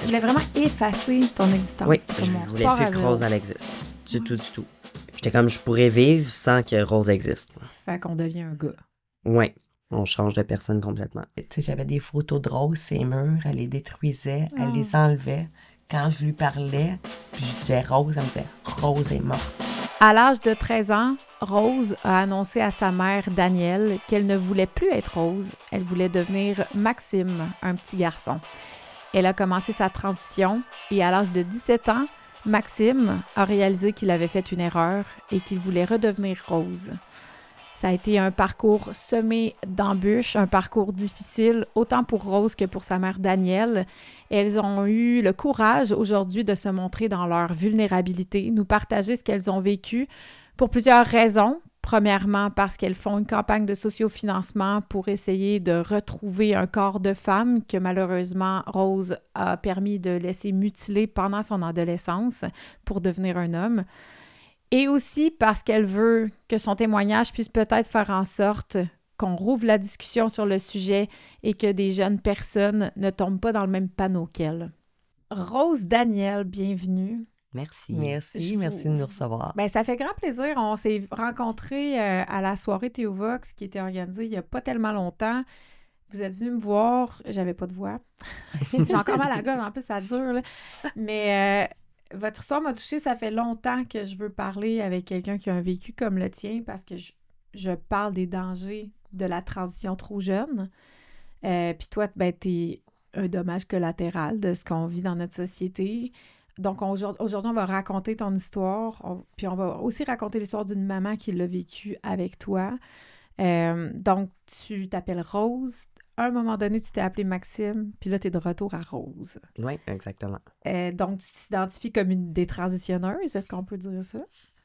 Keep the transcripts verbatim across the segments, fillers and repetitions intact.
voulais vraiment effacer ton existence. Oui, C'était je comme on voulais repart plus à que zéro. Rose, elle existe. Du tout, du tout. J'étais comme, je pourrais vivre sans que Rose existe. Fait qu'on devient un gars. Oui, on change de personne complètement. Tu sais, j'avais des photos de Rose, ses murs, elle les détruisait, Ah. elle les enlevait. Quand je lui parlais, puis je disais Rose, elle me disait Rose est morte. À l'âge de treize ans, Rose a annoncé à sa mère, Danielle, qu'elle ne voulait plus être Rose. Elle voulait devenir Maxime, un petit garçon. Elle a commencé sa transition et à l'âge de dix-sept ans, Maxime a réalisé qu'il avait fait une erreur et qu'il voulait redevenir Rose. Ça a été un parcours semé d'embûches, un parcours difficile, autant pour Rose que pour sa mère Danielle. Elles ont eu le courage aujourd'hui de se montrer dans leur vulnérabilité, nous partager ce qu'elles ont vécu pour plusieurs raisons. Premièrement, parce qu'elles font une campagne de sociofinancement pour essayer de retrouver un corps de femme que malheureusement Rose a permis de laisser mutiler pendant son adolescence pour devenir un homme. Et aussi parce qu'elle veut que son témoignage puisse peut-être faire en sorte qu'on rouvre la discussion sur le sujet et que des jeunes personnes ne tombent pas dans le même panneau qu'elle. Rose Danielle, bienvenue. Merci. Merci, Je vous- merci de nous recevoir. Ben, ça fait grand plaisir. On s'est rencontrés euh, à la soirée Théovox qui était organisée il n'y a pas tellement longtemps. Vous êtes venus me voir. J'avais pas de voix. J'ai encore mal à la gorge, en plus, ça dure. Là. Mais euh, votre histoire m'a touchée. Ça fait longtemps que je veux parler avec quelqu'un qui a un vécu comme le tien parce que je, je parle des dangers de la transition trop jeune. Euh, Puis toi, ben, t'es un dommage collatéral de ce qu'on vit dans notre société. Donc, on- aujourd'hui, on va raconter ton histoire, on- puis on va aussi raconter l'histoire d'une maman qui l'a vécu avec toi. Euh, donc, tu t'appelles Rose. À un moment donné, tu t'es appelé Maxime, puis là, tu es de retour à Rose. Oui, exactement. Euh, donc, tu t'identifies comme une détransitionneuse, est-ce qu'on peut dire ça?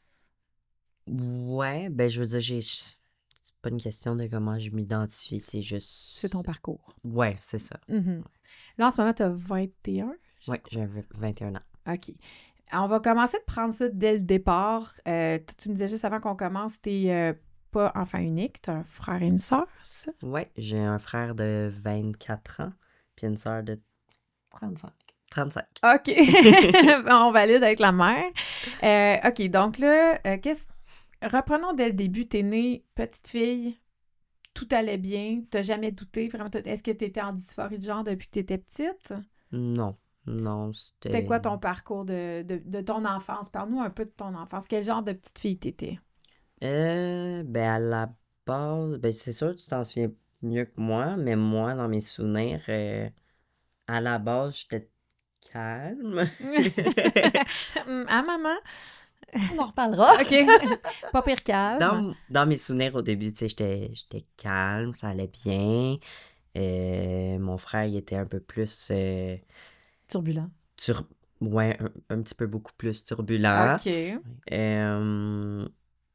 Ouais, ben je veux dire, j'ai... C'est pas une question de comment je m'identifie, c'est juste... C'est ton parcours. Ouais, c'est ça. Mhm. Là, en ce moment, tu as vingt et un? Ouais, j'avais vingt et un ans. OK. On va commencer de prendre ça dès le départ. Euh, t- tu me disais juste avant qu'on commence, t'es euh, pas enfant unique, t'as un frère et une sœur, c'est ça? Ouais, j'ai un frère de vingt-quatre ans, puis une sœur de trente-cinq. trente-cinq. OK. On valide avec la mère. Euh, OK, donc là, euh, qu'est-ce... reprenons dès le début. T'es née petite fille, tout allait bien, t'as jamais douté, vraiment. t'as- Est-ce que t'étais en dysphorie de genre depuis que t'étais petite? Non, non, c'était... C'était quoi ton parcours de, de, de ton enfance? Parle-nous un peu de ton enfance. Quel genre de petite fille t'étais? Euh, ben à la base, ben c'est sûr que tu t'en souviens mieux que moi, mais moi, dans mes souvenirs, euh, à la base, j'étais calme. Hum, ah, maman? On en reparlera. OK. Pas pire calme. Dans, dans mes souvenirs, au début, tu sais, j'étais, j'étais calme, ça allait bien. Euh, mon frère, il était un peu plus... euh, Turbulent. tur- ouais, un, un petit peu beaucoup plus turbulent. OK. Euh,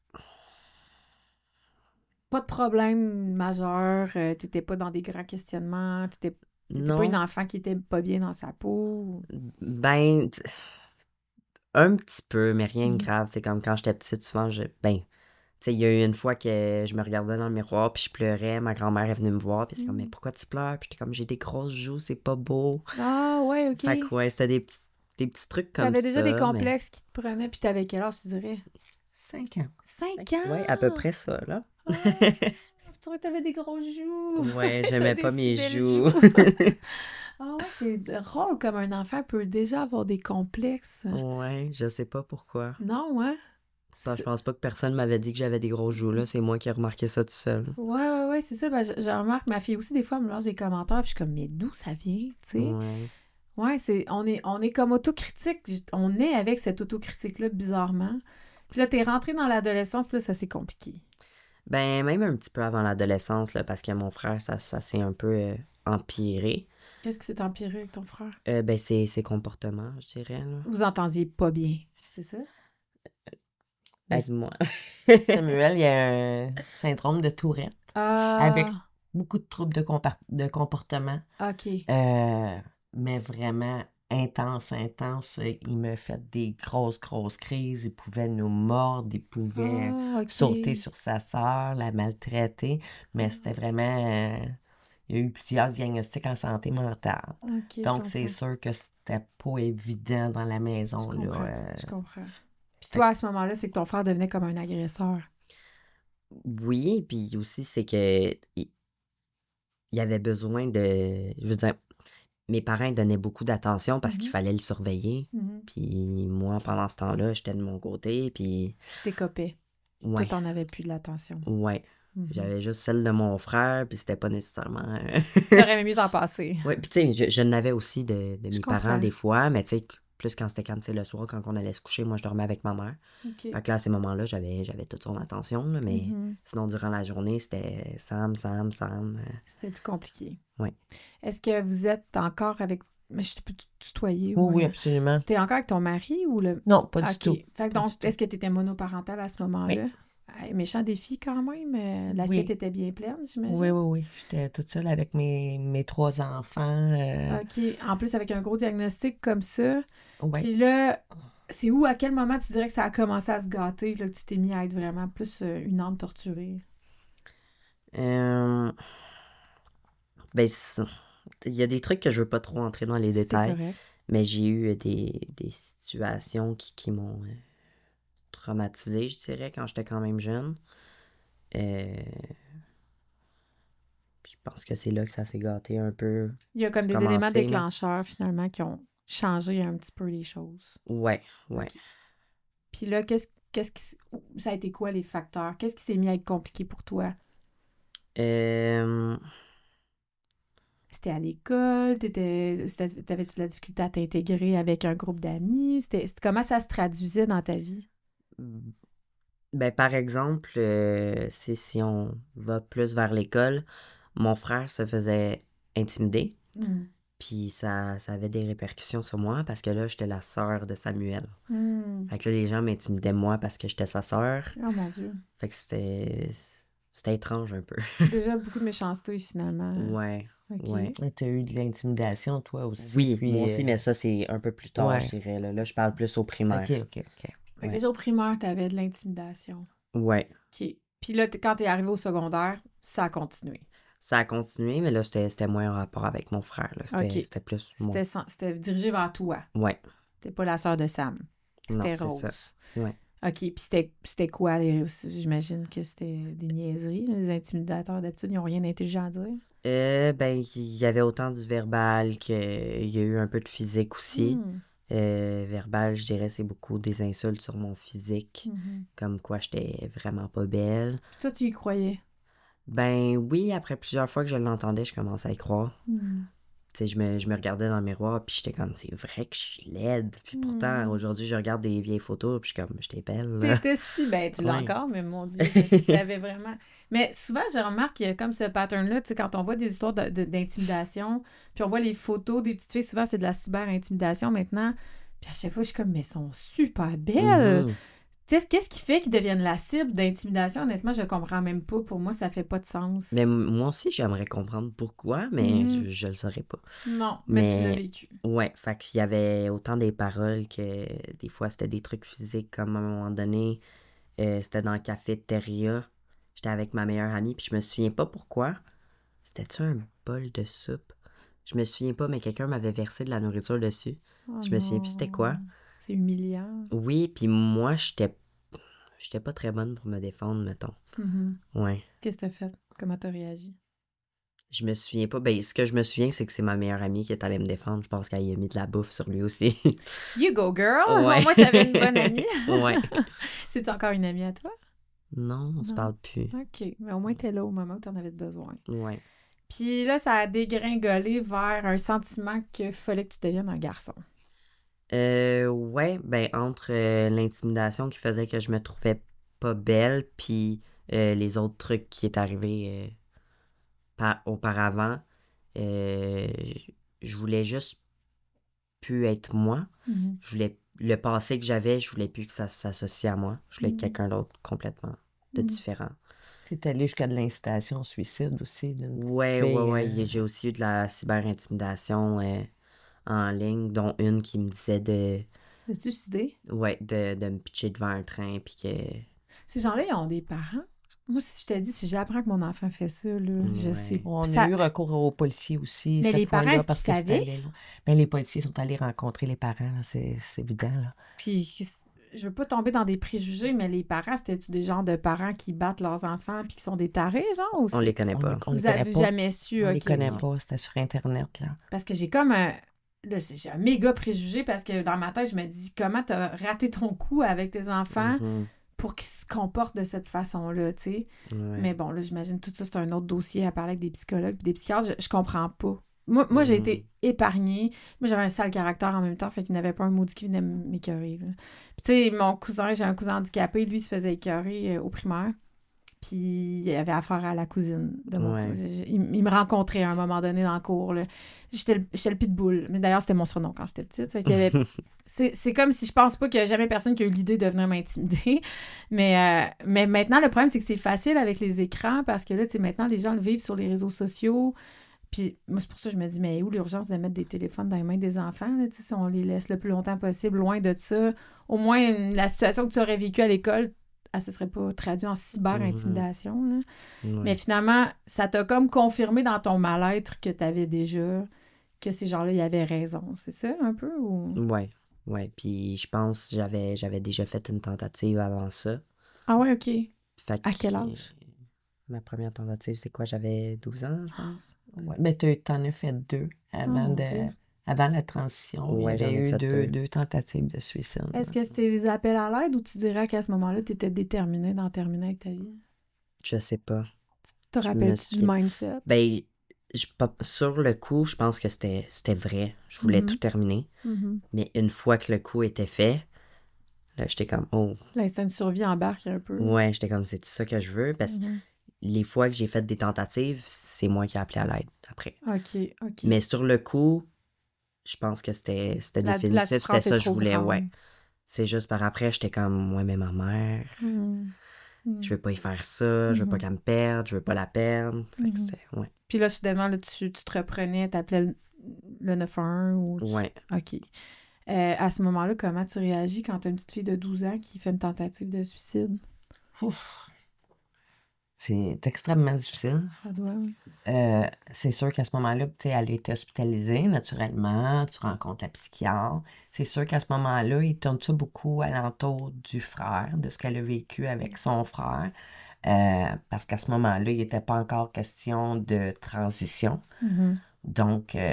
Pas de problème majeur. euh, t'étais pas dans des grands questionnements. T'étais, t'étais pas une non, enfant qui était pas bien dans sa peau. ben, t- un petit peu, mais rien de Mhm. grave. C'est comme quand j'étais petite, souvent, je, ben, tu sais, il y a eu une fois que je me regardais dans le miroir, puis je pleurais. Ma grand-mère est venue me voir, puis elle était comme, mais Mm. pourquoi tu pleures? Puis j'étais comme, j'ai des grosses joues, c'est pas beau. Ah, ouais, OK. Fait que ouais, c'était des petits, des petits trucs comme ça. T'avais déjà des mais- complexes qui te prenaient, puis t'avais quel âge, tu dirais? Cinq ans. Cinq ans! Ouais, à peu près ça, là. Ah, tu trouvais que t'avais des grosses joues! Ouais, T'as j'aimais des pas si mes belles joues. Ah ouais, c'est drôle comme un enfant peut déjà avoir des complexes. Ouais, je sais pas pourquoi. Non, ouais? Ça, je pense pas que personne m'avait dit que j'avais des gros joues, là. C'est moi qui ai remarqué ça tout seul. Ouais, ouais, ouais, c'est ça. Ben, je, je remarque, ma fille aussi, des fois, elle me lance des commentaires, puis je suis comme, mais d'où ça vient, tu sais? Ouais. Ouais, c'est, on est, on est comme autocritique. On est avec cette autocritique-là, bizarrement. Puis là, t'es rentré dans l'adolescence, puis là, ça s'est compliqué. Ben, même un petit peu avant l'adolescence, là, parce que mon frère, ça, ça s'est un peu euh, empiré. Qu'est-ce qui s'est empiré avec ton frère? Euh, ben, ses, ses comportements, je dirais, là. Vous entendiez pas bien, c'est ça? Aide-moi. Samuel, il y a un syndrome de Tourette Ah, avec beaucoup de troubles de, compar- de comportement, OK. euh, mais vraiment intense, intense. Il me fait des grosses, grosses crises. Il pouvait nous mordre, il pouvait Ah, OK. sauter sur sa sœur, la maltraiter, mais c'était vraiment... euh, il y a eu plusieurs diagnostics en santé mentale. OK, je Donc, c'est comprends. sûr que c'était c'était pas évident dans la Je maison, comprends, là. euh. je comprends. Puis Fait toi, à ce moment-là, c'est que ton frère devenait comme un agresseur. Oui, puis aussi, c'est que il il avait besoin de. Je veux dire, mes parents ils donnaient beaucoup d'attention parce qu'il Mhm. fallait le surveiller. Mhm. Puis moi, pendant ce temps-là, j'étais de mon côté. Puis, T'es copé. Toi, ouais, t'en avais plus de l'attention. ouais. Mhm. J'avais juste celle de mon frère, puis c'était pas nécessairement. euh, T'aurais aimé mieux t'en passer. Ouais, puis tu sais, je, je n'avais aussi de, de Je mes parents comprends. des fois, mais tu sais, plus quand c'était quand, tu sais, le soir, quand on allait se coucher, moi, je dormais avec ma mère. OK. Fait que là, à ces moments-là, j'avais, j'avais toute son attention, là, mais Mhm. sinon, durant la journée, c'était Sam, Sam, Sam. euh, C'était plus compliqué. Ouais. Est-ce que vous êtes encore avec... Mais je peux te tutoyer? Oui, oui, Ouais. absolument. T'es encore avec ton mari ou le... Non, pas du OK. tout. Fait que Pas donc, du tout. est-ce que tu étais monoparentale à ce moment-là? Hey, méchant défi quand même. euh, L'assiette Oui. était bien pleine, j'imagine. Oui, oui, oui. J'étais toute seule avec mes, mes trois enfants. euh, OK. En plus, avec un gros diagnostic comme ça. ouais. Puis là, c'est où, à quel moment tu dirais que ça a commencé à se gâter, là, que tu t'es mis à être vraiment plus euh, une âme torturée? Euh, Ben, c'est- il y a des trucs que je veux pas trop entrer dans les C'est détails, correct. mais j'ai eu des, des situations qui, qui m'ont euh, traumatisé, je dirais, quand j'étais quand même jeune. Euh, Je pense que c'est là que ça s'est gâté un peu. Il y a comme des éléments Commencé, là. déclencheurs, finalement, qui ont changé un petit peu les choses. Ouais, ouais. OK. Puis là, qu'est-ce qu'est-ce qui... s- ça a été quoi les facteurs? Qu'est-ce qui s'est mis à être compliqué pour toi? Euh, C'était à l'école? T'étais... c'était- T'avais-tu de la difficulté à t'intégrer avec un groupe d'amis? C'était... c'était- Comment ça se traduisait dans ta vie? Ben, par exemple, euh, si, si on va plus vers l'école, mon frère se faisait intimider, Hmm. puis ça, ça avait des répercussions sur moi parce que là, j'étais la sœur de Samuel. Hmm. Fait que là, les gens m'intimidaient moi parce que j'étais sa sœur. Oh mon Dieu. Fait que c'était... C'était étrange un peu. Déjà beaucoup de méchanceté, finalement. Ouais, OK. ouais. Tu as eu de l'intimidation, toi aussi. Oui, puis, moi aussi, euh, mais ça, c'est un peu plus tard, ouais. je dirais. Là, Là, je parle plus au primaire. OK, OK, OK. Fait que Ouais. déjà au primaire, t'avais de l'intimidation. Ouais. OK. Puis là, t- quand t'es arrivé au secondaire, ça a continué. Ça a continué, mais là, c'était c'était moins en rapport avec mon frère. là. C'était OK. c'était plus moi. C'était sen- c'était dirigé vers toi. Ouais. T'es pas la sœur de Sam. Non, C'était c'est Rose. ça. Ouais. OK. Puis c'était c'était quoi? les- J'imagine que c'était des niaiseries. là. Les intimidateurs, d'habitude, ils n'ont rien d'intelligent à dire. Euh, ben, il y avait autant du verbal qu'il y a eu un peu de physique aussi. Hmm. Euh, verbal, je dirais, c'est beaucoup des insultes sur mon physique, Mhm. comme quoi j'étais vraiment pas belle. Puis toi, tu y croyais? Ben oui, après plusieurs fois que je l'entendais, je commençais à y croire. Hmm. Tu sais, je me, je me regardais dans le miroir, puis j'étais comme, c'est vrai que je suis laide. Puis pourtant, Hmm. aujourd'hui, je regarde des vieilles photos, puis je suis comme, j'étais belle. là. T'étais si... Ben, tu l'as Ouais. encore, mais mon Dieu, tu t'avais vraiment... Mais souvent, je remarque qu'il y a comme ce pattern-là, tu sais, quand on voit des histoires de- de- d'intimidation, puis on voit les photos des petites filles, souvent, c'est de la cyber-intimidation maintenant. Puis à chaque fois, je suis comme, mais elles sont super belles! Mhm. Tu sais, qu'est-ce qui fait qu'ils deviennent la cible d'intimidation? Honnêtement, je comprends même pas. Pour moi, ça fait pas de sens. Mais m- moi aussi, j'aimerais comprendre pourquoi, mais Mhm. je, je le saurais pas. Non, mais, tu l'as Mais- vécu. Ouais, fait qu'il y avait autant des paroles que des fois c'était des trucs physiques, comme à un moment donné, euh, c'était dans le cafétéria. J'étais avec ma meilleure amie, puis je me souviens pas pourquoi. C'était-tu un bol de soupe? Je me souviens pas, mais quelqu'un m'avait versé de la nourriture dessus. Oh Je me souviens plus c'était quoi. non. C'est humiliant. Oui, puis moi, j'étais j'étais pas très bonne pour me défendre, mettons. Mhm. Ouais. Qu'est-ce que t'as fait? Comment t'as réagi? Je me souviens pas. Ben, ce que je me souviens, c'est que c'est ma meilleure amie qui est allée me défendre. Je pense qu'elle y a mis de la bouffe sur lui aussi. You go, girl! Ouais. Au moins, t'avais une bonne amie. Ouais. C'est-tu encore une amie à toi? Non, on se Non. parle plus. OK. Mais au moins, t'es là au moment où t'en avais besoin. Ouais. Puis là, ça a dégringolé vers un sentiment qu'il fallait que tu deviennes un garçon. Euh, ouais, ben, entre euh, l'intimidation qui faisait que je me trouvais pas belle, puis euh, les autres trucs qui est arrivé euh, par- auparavant, euh, j- je voulais juste plus être moi. Mhm. Je voulais le passé que j'avais, je voulais plus que ça s'associe à moi. Je voulais Mhm. être quelqu'un d'autre complètement de Mhm. différent. Tu allé jusqu'à de l'incitation au suicide aussi. d'une petite Ouais, fille, ouais, ouais. euh, J'ai aussi eu de la cyber-intimidation euh, en ligne, dont une qui me disait de, As-tu suicidé? ouais, de, de me pitcher devant un train, puis que... Ces gens-là, ils ont des parents. Moi, si je te dis, si j'apprends que mon enfant fait ça, là, je Ouais. sais. On Puis a ça- eu recours aux policiers aussi, Mais cette les parents, fois-là, est-ce parce qu'ils que c'était savaient? allé loin. Mais les policiers sont allés rencontrer les parents, là, c'est c'est évident, là. Puis, je veux pas tomber dans des préjugés, mais les parents, c'était-tu des genres de parents qui battent leurs enfants puis qui sont des tarés, genre, aussi? On les connaît On pas. les, on les Vous connaît avez pas. jamais su, On ok, les connaît ok. pas, c'était sur Internet, là. Parce que j'ai comme un... Là, c'est- j'ai un méga préjugé parce que dans ma tête, je me dis, comment t'as raté ton coup avec tes enfants Mhm. pour qu'ils se comportent de cette façon-là, tu sais? Ouais. Mais bon, là, j'imagine tout ça, c'est un autre dossier à parler avec des psychologues et des psychiatres. Je, je comprends pas. Moi, moi j'ai Mhm. été épargnée. Moi, j'avais un sale caractère en même temps, fait qu'il n'avait pas un maudit qui venait m'écœurer, là. Puis, tu sais, mon cousin, j'ai un cousin handicapé, lui, il se faisait écœurer euh, au primaire. Puis, il avait affaire à la cousine de mon Ouais. cousin. Il, il me rencontrait à un moment donné dans le cours, là. J'étais le, j'étais le pitbull. Mais d'ailleurs, c'était mon surnom quand j'étais petite. Fait qu'il y avait... c'est, c'est comme si je pense pas qu'il y a jamais personne qui a eu l'idée de venir m'intimider. Mais, euh, mais maintenant, le problème, c'est que c'est facile avec les écrans parce que là, tu sais, maintenant, les gens le vivent sur les réseaux sociaux. Puis moi, c'est pour ça que je me dis, mais où l'urgence de mettre des téléphones dans les mains des enfants, là, tu sais, si on les laisse le plus longtemps possible, loin de ça, au moins, la situation que tu aurais vécue à l'école, elle se serait pas traduite en cyber-intimidation, là. Ouais. Mais finalement, ça t'a comme confirmé dans ton mal-être que tu avais déjà, que ces gens-là, ils avaient raison. C'est ça, un peu? Ou... Ouais, ouais. Puis je pense que j'avais, j'avais déjà fait une tentative avant ça. Ah ouais, OK. Fait À quel que- âge? Ma première tentative, c'est quoi? J'avais douze ans, je pense. Ouais. Mais tu en as fait deux avant, Oh, mon de, Dieu. avant la transition. Ouais, il y avait j'en ai eu fait deux, deux. deux tentatives de suicide. Est-ce que c'était des appels à l'aide ou tu dirais qu'à ce moment-là, tu étais déterminé d'en terminer avec ta vie? Je sais pas. Te Je me rappelles-tu du souviens. mindset? Ben, je, pas- sur le coup, je pense que c'était, c'était vrai. Je voulais Mhm. tout terminer. Mhm. Mais une fois que le coup était fait, là, j'étais comme, oh, L'instinct de survie embarque un peu. ouais, j'étais comme, c'est ça que je veux. Parce que Mhm. les fois que j'ai fait des tentatives, c'est moi qui ai appelé à l'aide après. OK, OK. Mais sur le coup, je pense que c'était, c'était La- la définitif. C'était souffrance ça est que je trop voulais, grande. ouais. C'est juste par après, j'étais comme, ouais, mais ma mère, Mhm. Mhm. je veux pas y faire ça, je veux pas Mhm. qu'elle me perde, je veux pas la perdre. Fait que Mhm. c'était, ouais. Puis là, soudainement, là, tu, tu te reprenais, t'appelais le, le neuf un un ou... tu- Ouais. OK. Euh, à ce moment-là, comment tu réagis quand t'as une petite fille de douze ans qui fait une tentative de suicide? Ouf. C'est extrêmement difficile. Ça doit, oui. Euh, c'est sûr qu'à ce moment-là, tu sais, elle a été hospitalisée, naturellement. Tu rencontres la psychiatre. C'est sûr qu'à ce moment-là, il tourne ça beaucoup alentour du frère, de ce qu'elle a vécu avec son frère. Euh, parce qu'à ce moment-là, il n'était pas encore question de transition. Mhm. Donc, euh,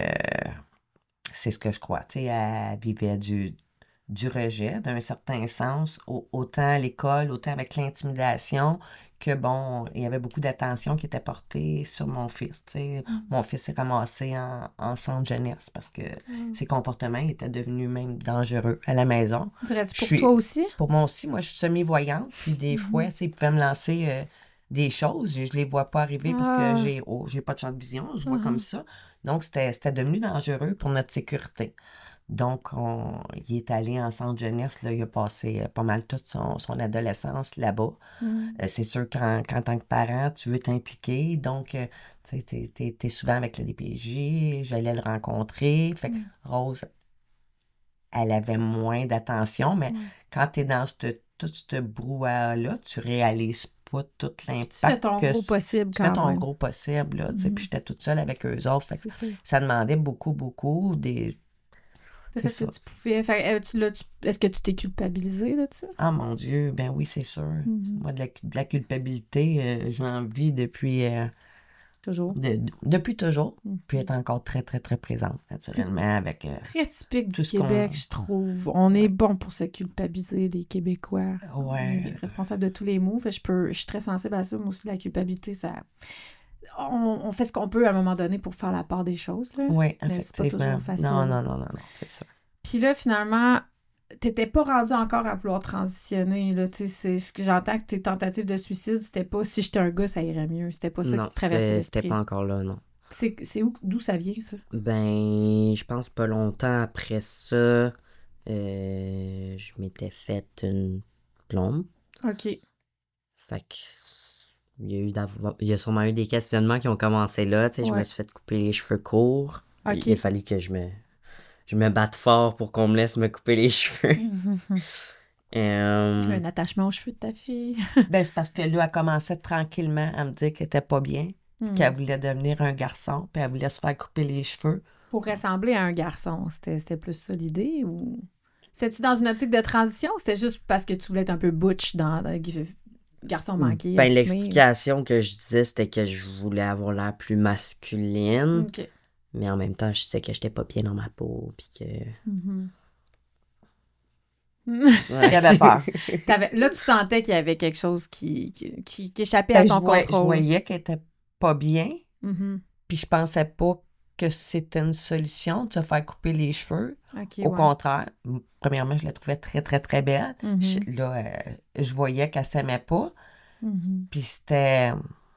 c'est ce que je crois. Tu sais, elle vivait du, du rejet, d'un certain sens, au- autant à l'école, autant avec l'intimidation, que bon, il y avait beaucoup d'attention qui était portée sur mon fils. Tu sais. Mm. Mon fils s'est ramassé en, en centre jeunesse parce que Mm. ses comportements étaient devenus même dangereux à la maison. Dirais-tu Je pour suis- toi aussi? Pour moi aussi, moi, je suis semi-voyante, puis des Mhm. fois, tu sais, ils pouvaient me lancer euh, des choses, je, je les vois pas arriver parce Ah. que j'ai oh, j'ai pas de champ de vision, je vois Mhm. comme ça. Donc, c'était c'était devenu dangereux pour notre sécurité. Donc, on, il est allé en centre jeunesse, là, il a passé euh, pas mal toute son, son adolescence là-bas. Mhm. Euh, c'est sûr qu'en qu'en tant que parent, tu veux t'impliquer, donc, euh, tu sais, t'es- t'es t'es souvent avec le D P J, j'allais le rencontrer. Fait que Mm. Rose, elle avait moins d'attention, mais Mm. quand tu es dans cette- tout ce brouhaha-là, tu réalises pas tout Tu fais l'impact ton que gros c- possible tu quand fais ton même. gros possible, là, tu sais, Mhm. puis j'étais toute seule avec eux autres, fait que C'est ça. ça demandait beaucoup, beaucoup des... C'est c'est ce que ça. tu pouvais. Fait, euh, tu, l'as- tu- est-ce que tu t'es culpabilisé de ça? Ah mon Dieu, ben oui, c'est sûr. Mhm. Moi, de la, de la culpabilité, euh, j'en vis depuis, euh, Toujours. de- de- depuis toujours, Mhm. puis être encore très, très, très présente, naturellement, avec... euh, Très typique du Tout ce qu'on- Québec, je trouve. On est Ouais. bon pour se culpabiliser, les Québécois. On ouais, est responsable de tous les maux. Fait, je, peux, je suis très sensible à ça. Moi aussi, la culpabilité, ça... On, on fait ce qu'on peut à un moment donné pour faire la part des choses. Là. oui, Mais c'est pas effectivement. toujours facile. Non, non, non, non, non, c'est ça. Puis là, finalement, t'étais pas rendu encore à vouloir transitionner. Là. Tu sais, c'est ce que j'entends que tes tentatives de suicide, c'était pas si j'étais un gars, ça irait mieux. C'était pas ça Non, qui te traversait c'était, l'esprit. c'était pas encore là, non. C'est, c'est où, d'où ça vient, ça? Ben, je pense pas longtemps après ça, euh, je m'étais fait une plombe. OK. Fait que il y a eu d'avo- il y a sûrement eu des questionnements qui ont commencé là, tu sais, je Ouais. me suis fait couper les cheveux courts. OK. Il a fallu que je me je me batte fort pour qu'on me laisse me couper les cheveux. Euh, Tu as un attachement aux cheveux de ta fille. Ben, c'est parce que là, elle commençait tranquillement à me dire qu'elle était pas bien, Hmm. qu'elle voulait devenir un garçon, puis elle voulait se faire couper les cheveux. Pour ressembler à un garçon, c'était, c'était plus ça l'idée ou... C'était-tu dans une optique de transition ou c'était juste parce que tu voulais être un peu butch dans, dans garçon manqué? Ben, assumé? l'explication que je disais, c'était que je voulais avoir l'air plus masculine, OK. mais en même temps, je sais que j'étais pas bien dans ma peau, puis que... Mhm. Il avait peur. T'avais- Là, tu sentais qu'il y avait quelque chose qui, qui, qui- qui échappait Ben, à je, ton voyais, je contrôle. voyais qu'elle était pas bien, Mhm. puis je pensais pas que c'était une solution de se faire couper les cheveux. OK, Au ouais. contraire, m- premièrement, je la trouvais très, très, très belle. Mhm. Je- là, euh, je voyais qu'elle s'aimait pas, Mhm. puis c'était...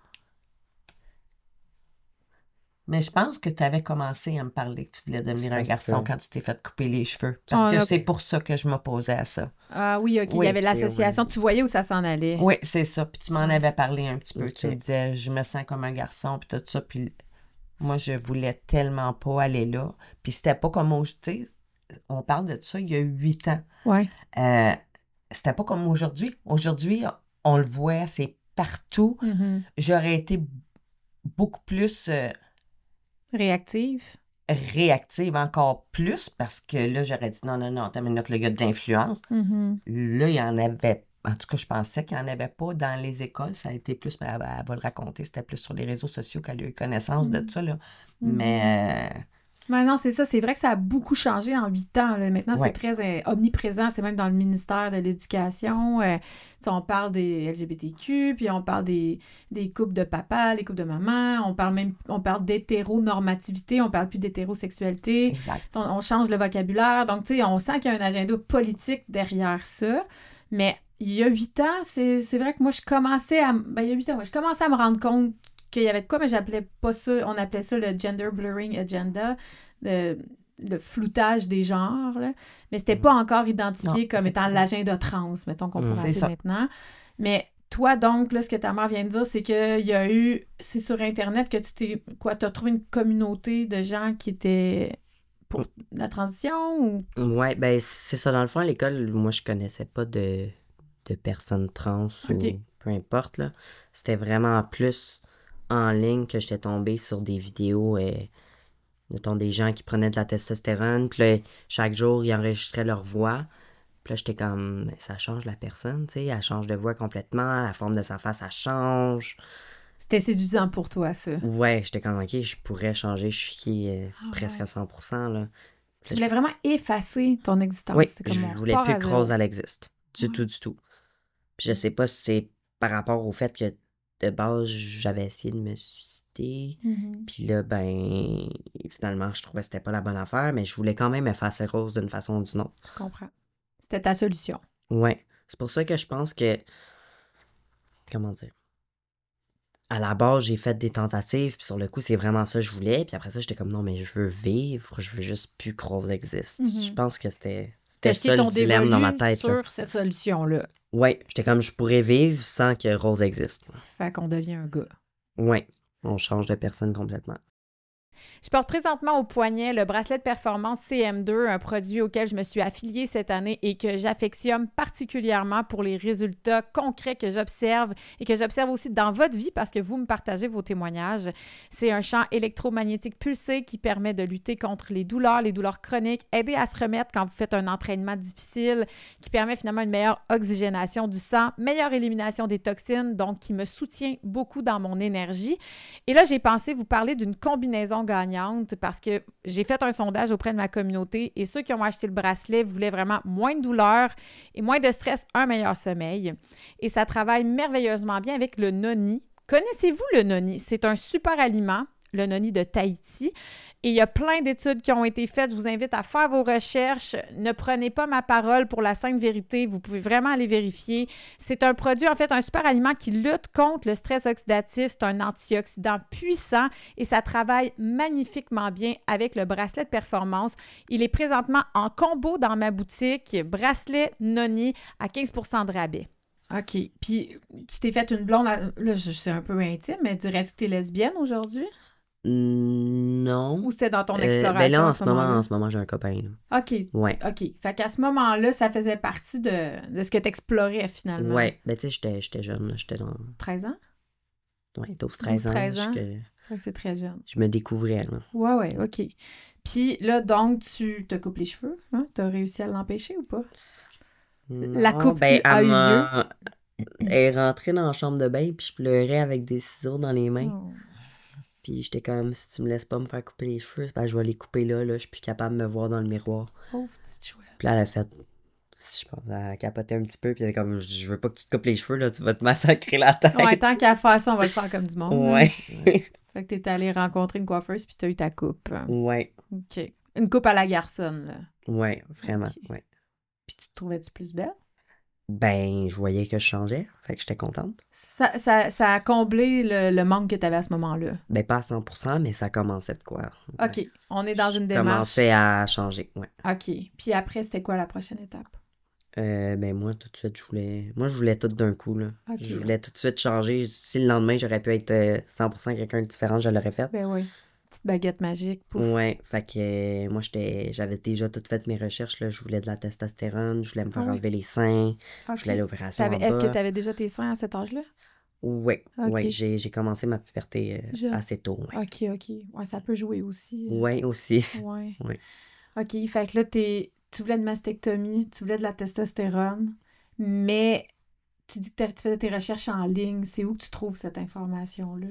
Mais je pense que tu avais commencé à me parler que tu voulais devenir un C'était garçon ça. quand tu t'es fait couper les cheveux. Parce On que a- c'est pour ça que je m'opposais à ça. Ah oui, OK, il Oui, y avait ok, l'association. ouais. Tu voyais où ça s'en allait. Oui, c'est ça. Puis tu m'en Ouais. avais parlé un petit peu. Ok. Tu me disais, je me sens comme un garçon, puis tout ça. Puis moi, je voulais tellement pas aller là. Puis c'était pas comme au... Tu sais, on parle de ça il y a huit ans. Ouais. Euh, c'était pas comme aujourd'hui. Aujourd'hui, on le voit, c'est partout. Mhm. J'aurais été beaucoup plus euh, Réactive. réactive, encore plus, parce que là, j'aurais dit non, non, non, t'as minute, le gars de l'influence. Mhm. Là, il y en avait, en tout cas, je pensais qu'il n'y en avait pas dans les écoles. Ça a été plus, mais elle, elle va le raconter, c'était plus sur les réseaux sociaux qu'elle a eu connaissance Mhm. de ça, là. Mhm. Mais, euh, Mais non, c'est ça. C'est vrai que ça a beaucoup changé en huit ans. Là. Maintenant, Ouais. c'est très euh, omniprésent. C'est même dans le ministère de l'Éducation. Euh, tu sais, on parle des L G B T Q, puis on parle des, des couples de papa, les couples de maman. On parle même on parle d'hétéronormativité. On parle plus d'hétérosexualité. exact. On, on change le vocabulaire. Donc, tu sais, on sent qu'il y a un agenda politique derrière ça. Mais il y a huit ans, c'est, c'est vrai que moi, je commençais à... m- Ben, il y a huit ans, ouais, je commençais à me rendre compte qu'il y avait de quoi, mais j'appelais pas ça... On appelait ça le gender blurring agenda, le, le floutage des genres, là. Mais c'était pas encore identifié Non, comme étant effectivement. l'agenda trans, mettons qu'on Mm. pourrait C'est appeler ça. maintenant. Mais toi, donc, là, ce que ta mère vient de dire, c'est qu'il y a eu... C'est sur Internet que tu t'es... Quoi, t'as trouvé une communauté de gens qui étaient pour la transition ou... Ouais, ben c'est ça. Dans le fond, à l'école, moi, je connaissais pas de, de personnes trans Ok. ou peu importe, là. C'était vraiment plus en ligne que j'étais tombée sur des vidéos, euh, mettons, des gens qui prenaient de la testostérone, puis là, chaque jour, ils enregistraient leur voix. Puis là, j'étais comme, ça change la personne, tu sais, elle change de voix complètement, la forme de sa face, elle change. C'était séduisant pour toi, ça. Ouais, j'étais comme, ok, je pourrais changer, je suis qui euh, Ah presque ouais. à cent pour cent, là. Tu voulais vraiment effacer ton existence. Oui, C'était je comme on voulais repart plus à que zéro. Rose, elle existe. Du Ouais. tout, du tout. Puis je sais pas si c'est par rapport au fait que de base, j'avais essayé de me suicider. Mhm. Puis là, ben, finalement, je trouvais que c'était pas la bonne affaire, mais je voulais quand même effacer Rose d'une façon ou d'une autre. Je comprends. C'était ta solution. Ouais. C'est pour ça que je pense que. Comment dire? À la base, j'ai fait des tentatives, puis sur le coup, c'est vraiment ça que je voulais. Puis après ça, j'étais comme non, mais je veux vivre, je veux juste plus que Rose existe. Mhm. Je pense que c'était T'as c'était jeté ça le ton dilemme dans ma dévolu tête. là. sur cette solution-là. Ouais, j'étais comme je pourrais vivre sans que Rose existe. Fait qu'on devient un gars. Ouais, on change de personne complètement. Je porte présentement au poignet le bracelet de performance C M deux, un produit auquel je me suis affiliée cette année et que j'affectionne particulièrement pour les résultats concrets que j'observe et que j'observe aussi dans votre vie parce que vous me partagez vos témoignages. C'est un champ électromagnétique pulsé qui permet de lutter contre les douleurs, les douleurs chroniques, aider à se remettre quand vous faites un entraînement difficile, qui permet finalement une meilleure oxygénation du sang, meilleure élimination des toxines, donc qui me soutient beaucoup dans mon énergie. Et là, j'ai pensé vous parler d'une combinaison gagnante parce que j'ai fait un sondage auprès de ma communauté et ceux qui ont acheté le bracelet voulaient vraiment moins de douleur et moins de stress, un meilleur sommeil. Et ça travaille merveilleusement bien avec le noni. Connaissez-vous le noni? C'est un super aliment, le noni de Tahiti. Et il y a plein d'études qui ont été faites. Je vous invite à faire vos recherches. Ne prenez pas ma parole pour la sainte vérité. Vous pouvez vraiment aller vérifier. C'est un produit, en fait, un super aliment qui lutte contre le stress oxydatif. C'est un antioxydant puissant et ça travaille magnifiquement bien avec le bracelet de performance. Il est présentement en combo dans ma boutique. Bracelet Noni à quinze pour cent de rabais. OK. Puis, tu t'es fait une blonde... À... Là, je- c'est un peu intime, mais dirais-tu que tu es lesbienne aujourd'hui? Non. Ou c'était dans ton Euh, exploration ben là, à en ce ce moment, moment-là? en ce moment, j'ai un copain, là. OK. Ouais. OK. Fait qu'à ce moment-là, ça faisait partie de, de ce que tu explorais finalement. Ouais. Ben, tu sais, j'étais, j'étais jeune, là. J'étais dans treize ans? ouais, douze treize ans. treize ans. Je, C'est vrai que c'est très jeune. je me découvrais, là. Ouais, ouais, OK. Puis là, donc, tu te coupes les cheveux, hein? T'as réussi à l'empêcher ou pas? La Non, coupe ben, a elle eu lieu. m'a... Elle est rentrée dans la chambre de bain, puis je pleurais avec des ciseaux dans les mains. Oh. Puis j'étais comme, si tu me laisses pas me faire couper les cheveux, c'est parce que je vais les couper là, là. Je suis plus capable de me voir dans le miroir. Pauvre petite chouette. Puis là, elle a fait... Je pense, elle a capoté un petit peu, puis elle est comme, je veux pas que tu te coupes les cheveux, là, tu vas te massacrer la tête. Ouais, tant qu'à faire ça, on va le faire comme du monde. hein. Ouais. Fait que t'es allé rencontrer une coiffeuse, puis t'as eu ta coupe. Ouais. OK. Une coupe à la garçonne, là. Ouais, vraiment, Ok. ouais. Puis tu te trouvais-tu plus belle? Ben, je voyais que je changeais, fait que j'étais contente. Ça, ça, ça a comblé le, le manque que t'avais à ce moment-là. Ben, pas à cent pour cent, mais ça commençait de quoi. OK. Ouais. On est dans Je une démarche. commençais à changer, ouais. OK. Puis après, c'était quoi la prochaine étape? Euh, ben, moi, tout de suite, je voulais... Moi, je voulais tout d'un coup, là. OK. Je voulais tout de suite changer. Si le lendemain, j'aurais pu être euh, cent pour cent quelqu'un de différent, je l'aurais fait. Ben oui. Petite baguette magique, pouf. Ouais, fait que euh, moi, j'étais, j'avais déjà tout fait mes recherches, là. Je voulais de la testostérone, je voulais me faire Ah oui. enlever les seins, OK. je voulais l'opération T'avais- en Est-ce que bas. tu avais déjà tes seins à cet âge-là? Ouais, OK. ouais, j'ai, j'ai commencé ma puberté euh, Je- assez tôt, ouais. OK, OK. Ouais, ça peut jouer aussi. euh. Ouais, aussi. Ouais. Ouais. OK, fait que là, t'es... tu voulais une mastectomie, tu voulais de la testostérone, mais tu dis que t'as- tu faisais tes recherches en ligne. C'est où que tu trouves cette information-là?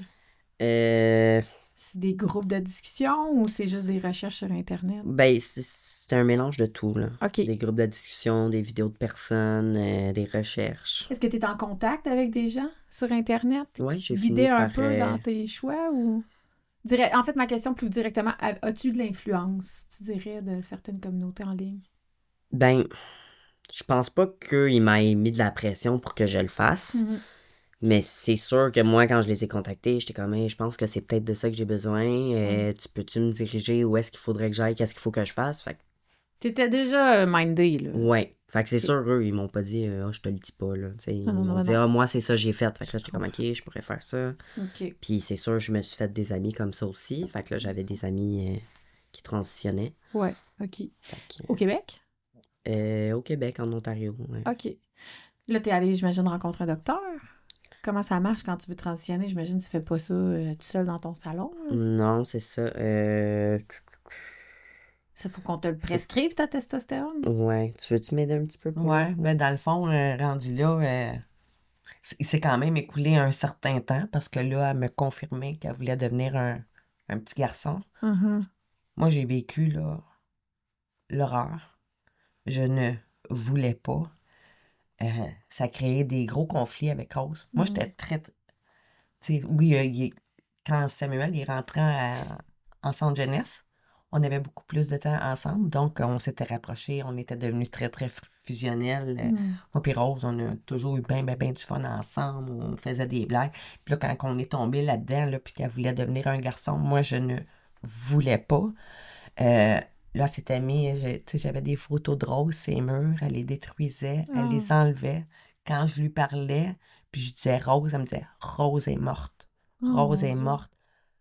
Euh, C'est des groupes de discussion ou c'est juste des recherches sur Internet? ben, c'est, c'est un mélange de tout, là. OK. Des groupes de discussion, des vidéos de personnes, euh, des recherches. Est-ce que tu es en contact avec des gens sur Internet Ouais, qui j'ai te fini guidaient un par, peu euh, dans tes choix ou... Dire- En fait, ma question plus directement, a- as-tu de l'influence, tu dirais, de certaines communautés en ligne? Ben, je pense pas qu'il m'ait mis de la pression pour que je le fasse. Mhm. Mais c'est sûr que moi, quand je les ai contactés, j'étais comme, Hey, je pense que c'est peut-être de ça que j'ai besoin. Euh, tu peux-tu me diriger où est-ce qu'il faudrait que j'aille, qu'est-ce qu'il faut que je fasse? Fait que, T'étais déjà euh, mindé, là. ouais. Fait que c'est Ok. sûr, eux, ils m'ont pas dit, euh, Ah, je te le dis pas, là. T'sais, ils Ah non, m'ont non, dit, non. ah, moi, c'est ça que j'ai fait. Fait que là, j'étais comme, ok, je pourrais faire ça. OK. Puis c'est sûr, je me suis fait des amis comme ça aussi. Fait que là, j'avais des amis euh, qui transitionnaient. Ouais, OK. Fait que, Au Québec? euh, au Québec, en Ontario, ouais. OK. Là, t'es allé, j'imagine, rencontrer un docteur. Comment ça marche quand tu veux transitionner? J'imagine que tu fais pas ça euh, tout seul dans ton salon. là. Non, c'est ça. Euh... Ça faut qu'on te le prescrive, ta testostérone. Ouais. Tu veux-tu m'aider un petit peu pour Ouais, mais dans le fond, euh, rendu là, euh, c- il s'est quand même écoulé un certain temps parce que là, elle me confirmait qu'elle voulait devenir un, un petit garçon. Mhm. Moi, j'ai vécu là, l'horreur. Je ne voulais pas. Euh, ça créait des gros conflits avec Rose. Moi, Mhm. j'étais très... tu sais, oui, euh, il est- quand Samuel est rentré à- en centre jeunesse, on avait beaucoup plus de temps ensemble. Donc, on s'était rapprochés. On était devenus très, très fu- fusionnels. Euh, Mhm. Moi et Rose, on a toujours eu bien, bien, bien du fun ensemble. On faisait des blagues. Puis là, quand on est tombé là-dedans, là, puis qu'elle voulait devenir un garçon, moi, je ne voulais pas. Euh, là, c'était mis, je- tu sais, j'avais des photos de Rose, ses murs, elle les détruisait, elle Ah. les enlevait. Quand je lui parlais, puis je disais Rose, elle me disait Rose est morte. Oh, Rose mon est Dieu. morte.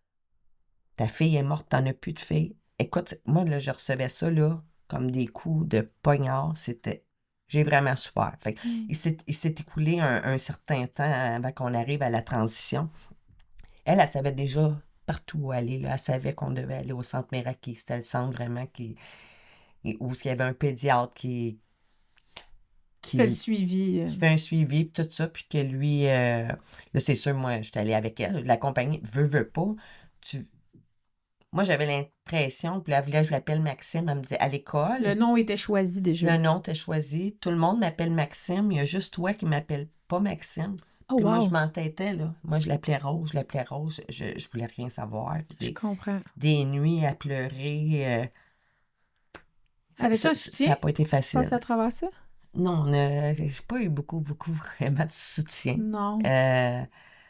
Ta fille est morte, t'en as plus de fille. Écoute, moi, là, je recevais ça, là, comme des coups de poignard. C'était... J'ai vraiment souffert. Fait que Mm. il s'est, il s'est écoulé un, un certain temps avant qu'on arrive à la transition. Elle, elle savait déjà partout où aller, là. Elle savait qu'on devait aller au centre Meraki. C'était le centre vraiment qui... et où il y avait un pédiatre qui... qui Fais le suivi. euh. qui fait un suivi, puis tout ça, puis que lui, euh, là, c'est sûr, moi, j'étais allée avec elle, je l'accompagnais, veux, veux pas, tu... Moi, j'avais l'impression, puis là, là, je l'appelle Maxime, elle me dit, à l'école, Le nom était choisi déjà. le nom t'es choisi, tout le monde m'appelle Maxime, il y a juste toi qui m'appelle pas Maxime. Oh, Puis moi, wow. je m'entêtais, là. Moi, je l'appelais Rose, je l'appelais Rose, je, je voulais rien savoir. Puis Je Des, comprends. des nuits à pleurer. euh, Avais-tu ça un ça soutien? n'a pas été Tu passes facile. à travers ça? Non, on a- j'ai pas eu beaucoup, beaucoup vraiment de soutien. Non. Euh,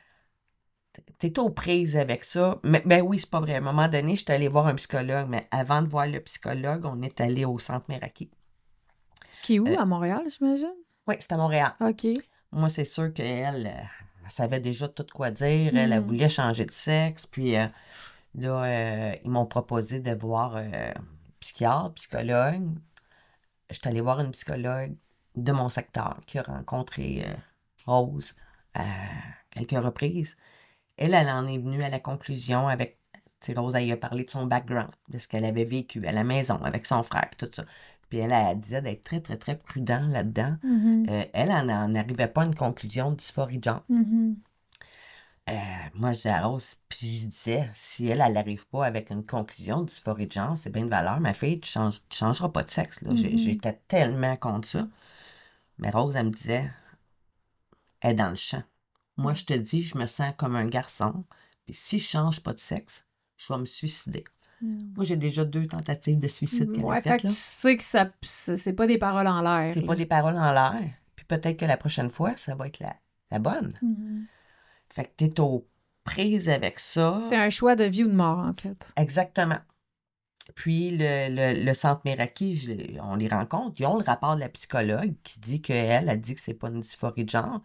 T'es aux prises avec ça. Mais ben oui, c'est pas vrai. À un moment donné, j'étais allée voir un psychologue, mais avant de voir le psychologue, on est allé au centre Meraki. Qui est où? euh, À Montréal, j'imagine? Oui, c'est à Montréal. OK. Moi, c'est sûr qu'elle, euh, elle savait déjà tout quoi dire. Elle, elle Mhm. voulait changer de sexe. Puis, euh, Là, euh, ils m'ont proposé de voir euh, psychiatre, psychologue. Je suis allée voir une psychologue de mon secteur qui a rencontré euh, Rose à quelques reprises. Elle, elle en est venue à la conclusion avec, tu sais, Rose, elle a parlé de son background, de ce qu'elle avait vécu à la maison avec son frère, puis tout ça. Puis elle, elle disait d'être très, très, très prudent là-dedans. Mhm. Euh, elle, elle n'en arrivait pas à une conclusion de dysphorie de genre. Mhm. Euh, moi, je disais à Rose, puis je disais, si elle, elle n'arrive pas avec une conclusion de dysphorie de genre, c'est bien de valeur, ma fille, tu ne changeras pas de sexe. Là. J'ai- Mhm. J'étais tellement contre ça. Mais Rose, elle me disait, elle est dans le champ. Moi, je te dis, je me sens comme un garçon, puis si je change pas de sexe, je vais me suicider. Mhm. Moi, j'ai déjà deux tentatives de suicide qu'elle Ouais, a fait faites. que Là. tu sais que ça, c'est c'est pas des paroles en l'air. C'est là. pas des paroles en l'air. Puis peut-être que la prochaine fois, ça va être la, la bonne. Mhm. Fait que t'es aux prises avec ça. C'est un choix de vie ou de mort, en fait. Exactement. Puis le, le, le centre Meraki, je les- on les rencontre. Ils ont le rapport de la psychologue qui dit qu'elle a dit que c'est pas une dysphorie de genre.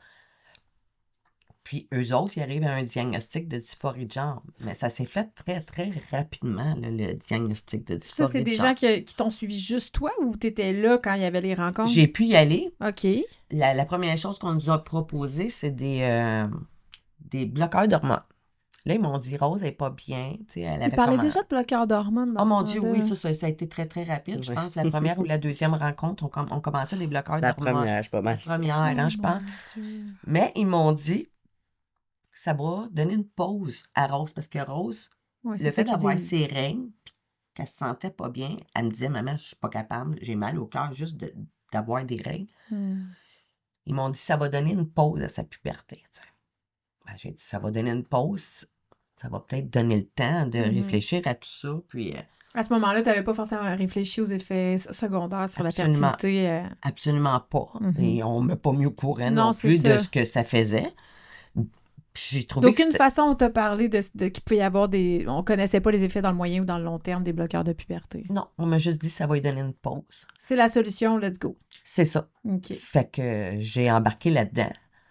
Puis eux autres, ils arrivent à un diagnostic de dysphorie de genre. Mais ça s'est fait très, très rapidement, là, le diagnostic de Ça, dysphorie c'est de des genre. gens qui, qui t'ont suivi juste toi ou t'étais là quand il y avait les rencontres? J'ai pu y aller. OK. La, la première chose qu'on nous a proposé, c'est des, euh, des bloqueurs d'hormones. Là, ils m'ont dit, Rose, elle n'est pas bien. Tu sais, elle Ils avait parlaient comme un- déjà de bloqueur d'hormones dans Oh ce mon Dieu, temps-là. oui, ça, ça, ça a été très, très rapide. Je Ouais. pense la première ou la deuxième rencontre, on, com- on commençait des bloqueurs La d'hormones. première, je suis pas mal. La première, Oh, hein, je mon pense. Dieu. Mais ils m'ont dit, ça va donner une pause à Rose, parce que Rose, Ouais, c'est le ça fait qu'ils d'avoir disent. ses règles, puis qu'elle se sentait pas bien, elle me disait, maman, je suis pas capable, j'ai mal au cœur juste de- d'avoir des règles. Hmm. Ils m'ont dit, ça va donner une pause à sa puberté. tu sais. Ben, j'ai dit, ça va donner une pause, ça va peut-être donner le temps de Mhm. réfléchir à tout ça, puis... euh, À ce moment-là, tu n'avais pas forcément réfléchi aux effets s- secondaires sur Absolument. la fertilité. euh. Absolument pas. Mhm. Et on ne m'a pas mis au courant Non, non, c'est plus de ça. ce que ça faisait. Puis j'ai trouvé que D'aucune c'était... façon, on t'a parlé de, de qu'il pouvait y avoir des... On connaissait pas les effets dans le moyen ou dans le long terme des bloqueurs de puberté. Non, on m'a juste dit ça va lui donner une pause. C'est la solution, let's go. C'est ça. OK. Fait que j'ai embarqué là-dedans.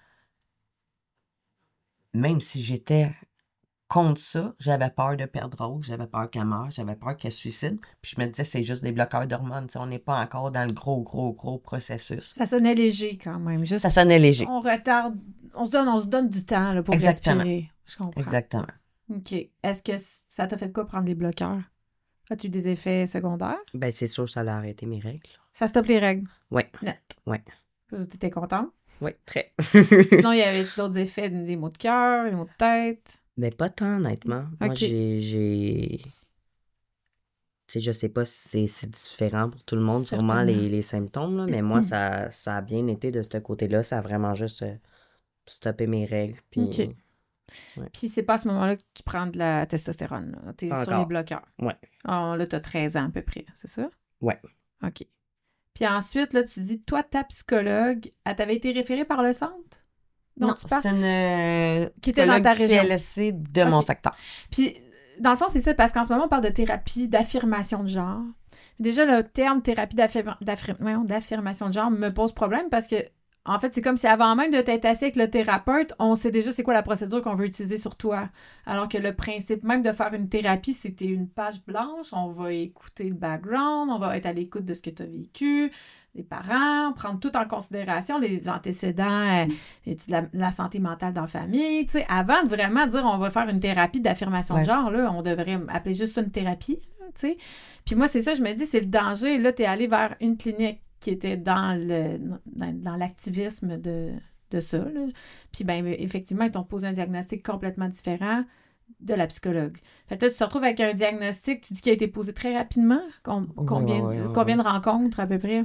Même si j'étais contre ça, j'avais peur de perdre Rose, j'avais peur qu'elle meure, j'avais peur qu'elle se suicide. Puis je me disais, c'est juste des bloqueurs d'hormones. tu sais, On n'est pas encore dans le gros, gros, gros processus. Ça sonnait léger quand même. Juste, Ça sonnait léger. on retarde, on se donne, on se donne du temps là, pour Exactement. respirer. Je comprends. Exactement. OK. Est-ce que c- ça t'a fait quoi prendre des bloqueurs? As-tu des effets secondaires? Ben, c'est sûr, ça a arrêté mes règles. Ça stoppe les règles. Ouais. Net. Ouais. T'étais content? Ouais, très. Sinon, il y avait d'autres effets, des maux de cœur, des maux de tête. Mais pas tant, honnêtement. Moi, Ok. j'ai. j'ai... Tu sais, je sais pas si c'est, c'est différent pour tout le monde, sûrement Certainement. les, les symptômes, là, mais moi, ça, ça a bien été de ce côté-là. Ça a vraiment juste euh, stoppé mes règles. Puis, Ok. Puis c'est pas à ce moment-là que tu prends de la testostérone. là. T'es Pas sur les encore. bloqueurs. Ouais. Oh, là, t'as treize ans à peu près, c'est ça? Ouais. OK. Puis ensuite, là, tu dis, toi, ta psychologue, elle t'avait été référée par le centre? dont non, tu parles? c'était une euh, Qui était dans psychologue ta du région. C L S C de mon Ok. secteur. Puis, dans le fond, c'est ça, parce qu'en ce moment, on parle de thérapie d'affirmation de genre. Déjà, le terme thérapie d'affirma- d'affir- voyons, d'affirmation de genre me pose problème parce que, en fait, c'est comme si avant même de t'être assis avec le thérapeute, on sait déjà c'est quoi la procédure qu'on veut utiliser sur toi. Alors que le principe même de faire une thérapie, c'était une page blanche, on va écouter le background, on va être à l'écoute de ce que tu as vécu, les parents, prendre tout en considération, les antécédents, euh, et tu- la, la santé mentale dans la famille. Tu sais, avant de vraiment dire on va faire une thérapie d'affirmation Ouais. de genre, là, on devrait appeler juste ça une thérapie. Là, tu sais. Puis moi, c'est ça, je me dis, c'est le danger. Là, tu es allé vers une clinique qui était dans le dans, dans l'activisme de, de ça. Là. Puis ben effectivement, ils t'ont posé un diagnostic complètement différent de la psychologue. Fait que là, tu te retrouves avec un diagnostic, tu dis qu'il a été posé très rapidement. Com- Ouais, combien, ouais, de, ouais, combien ouais. de rencontres à peu près?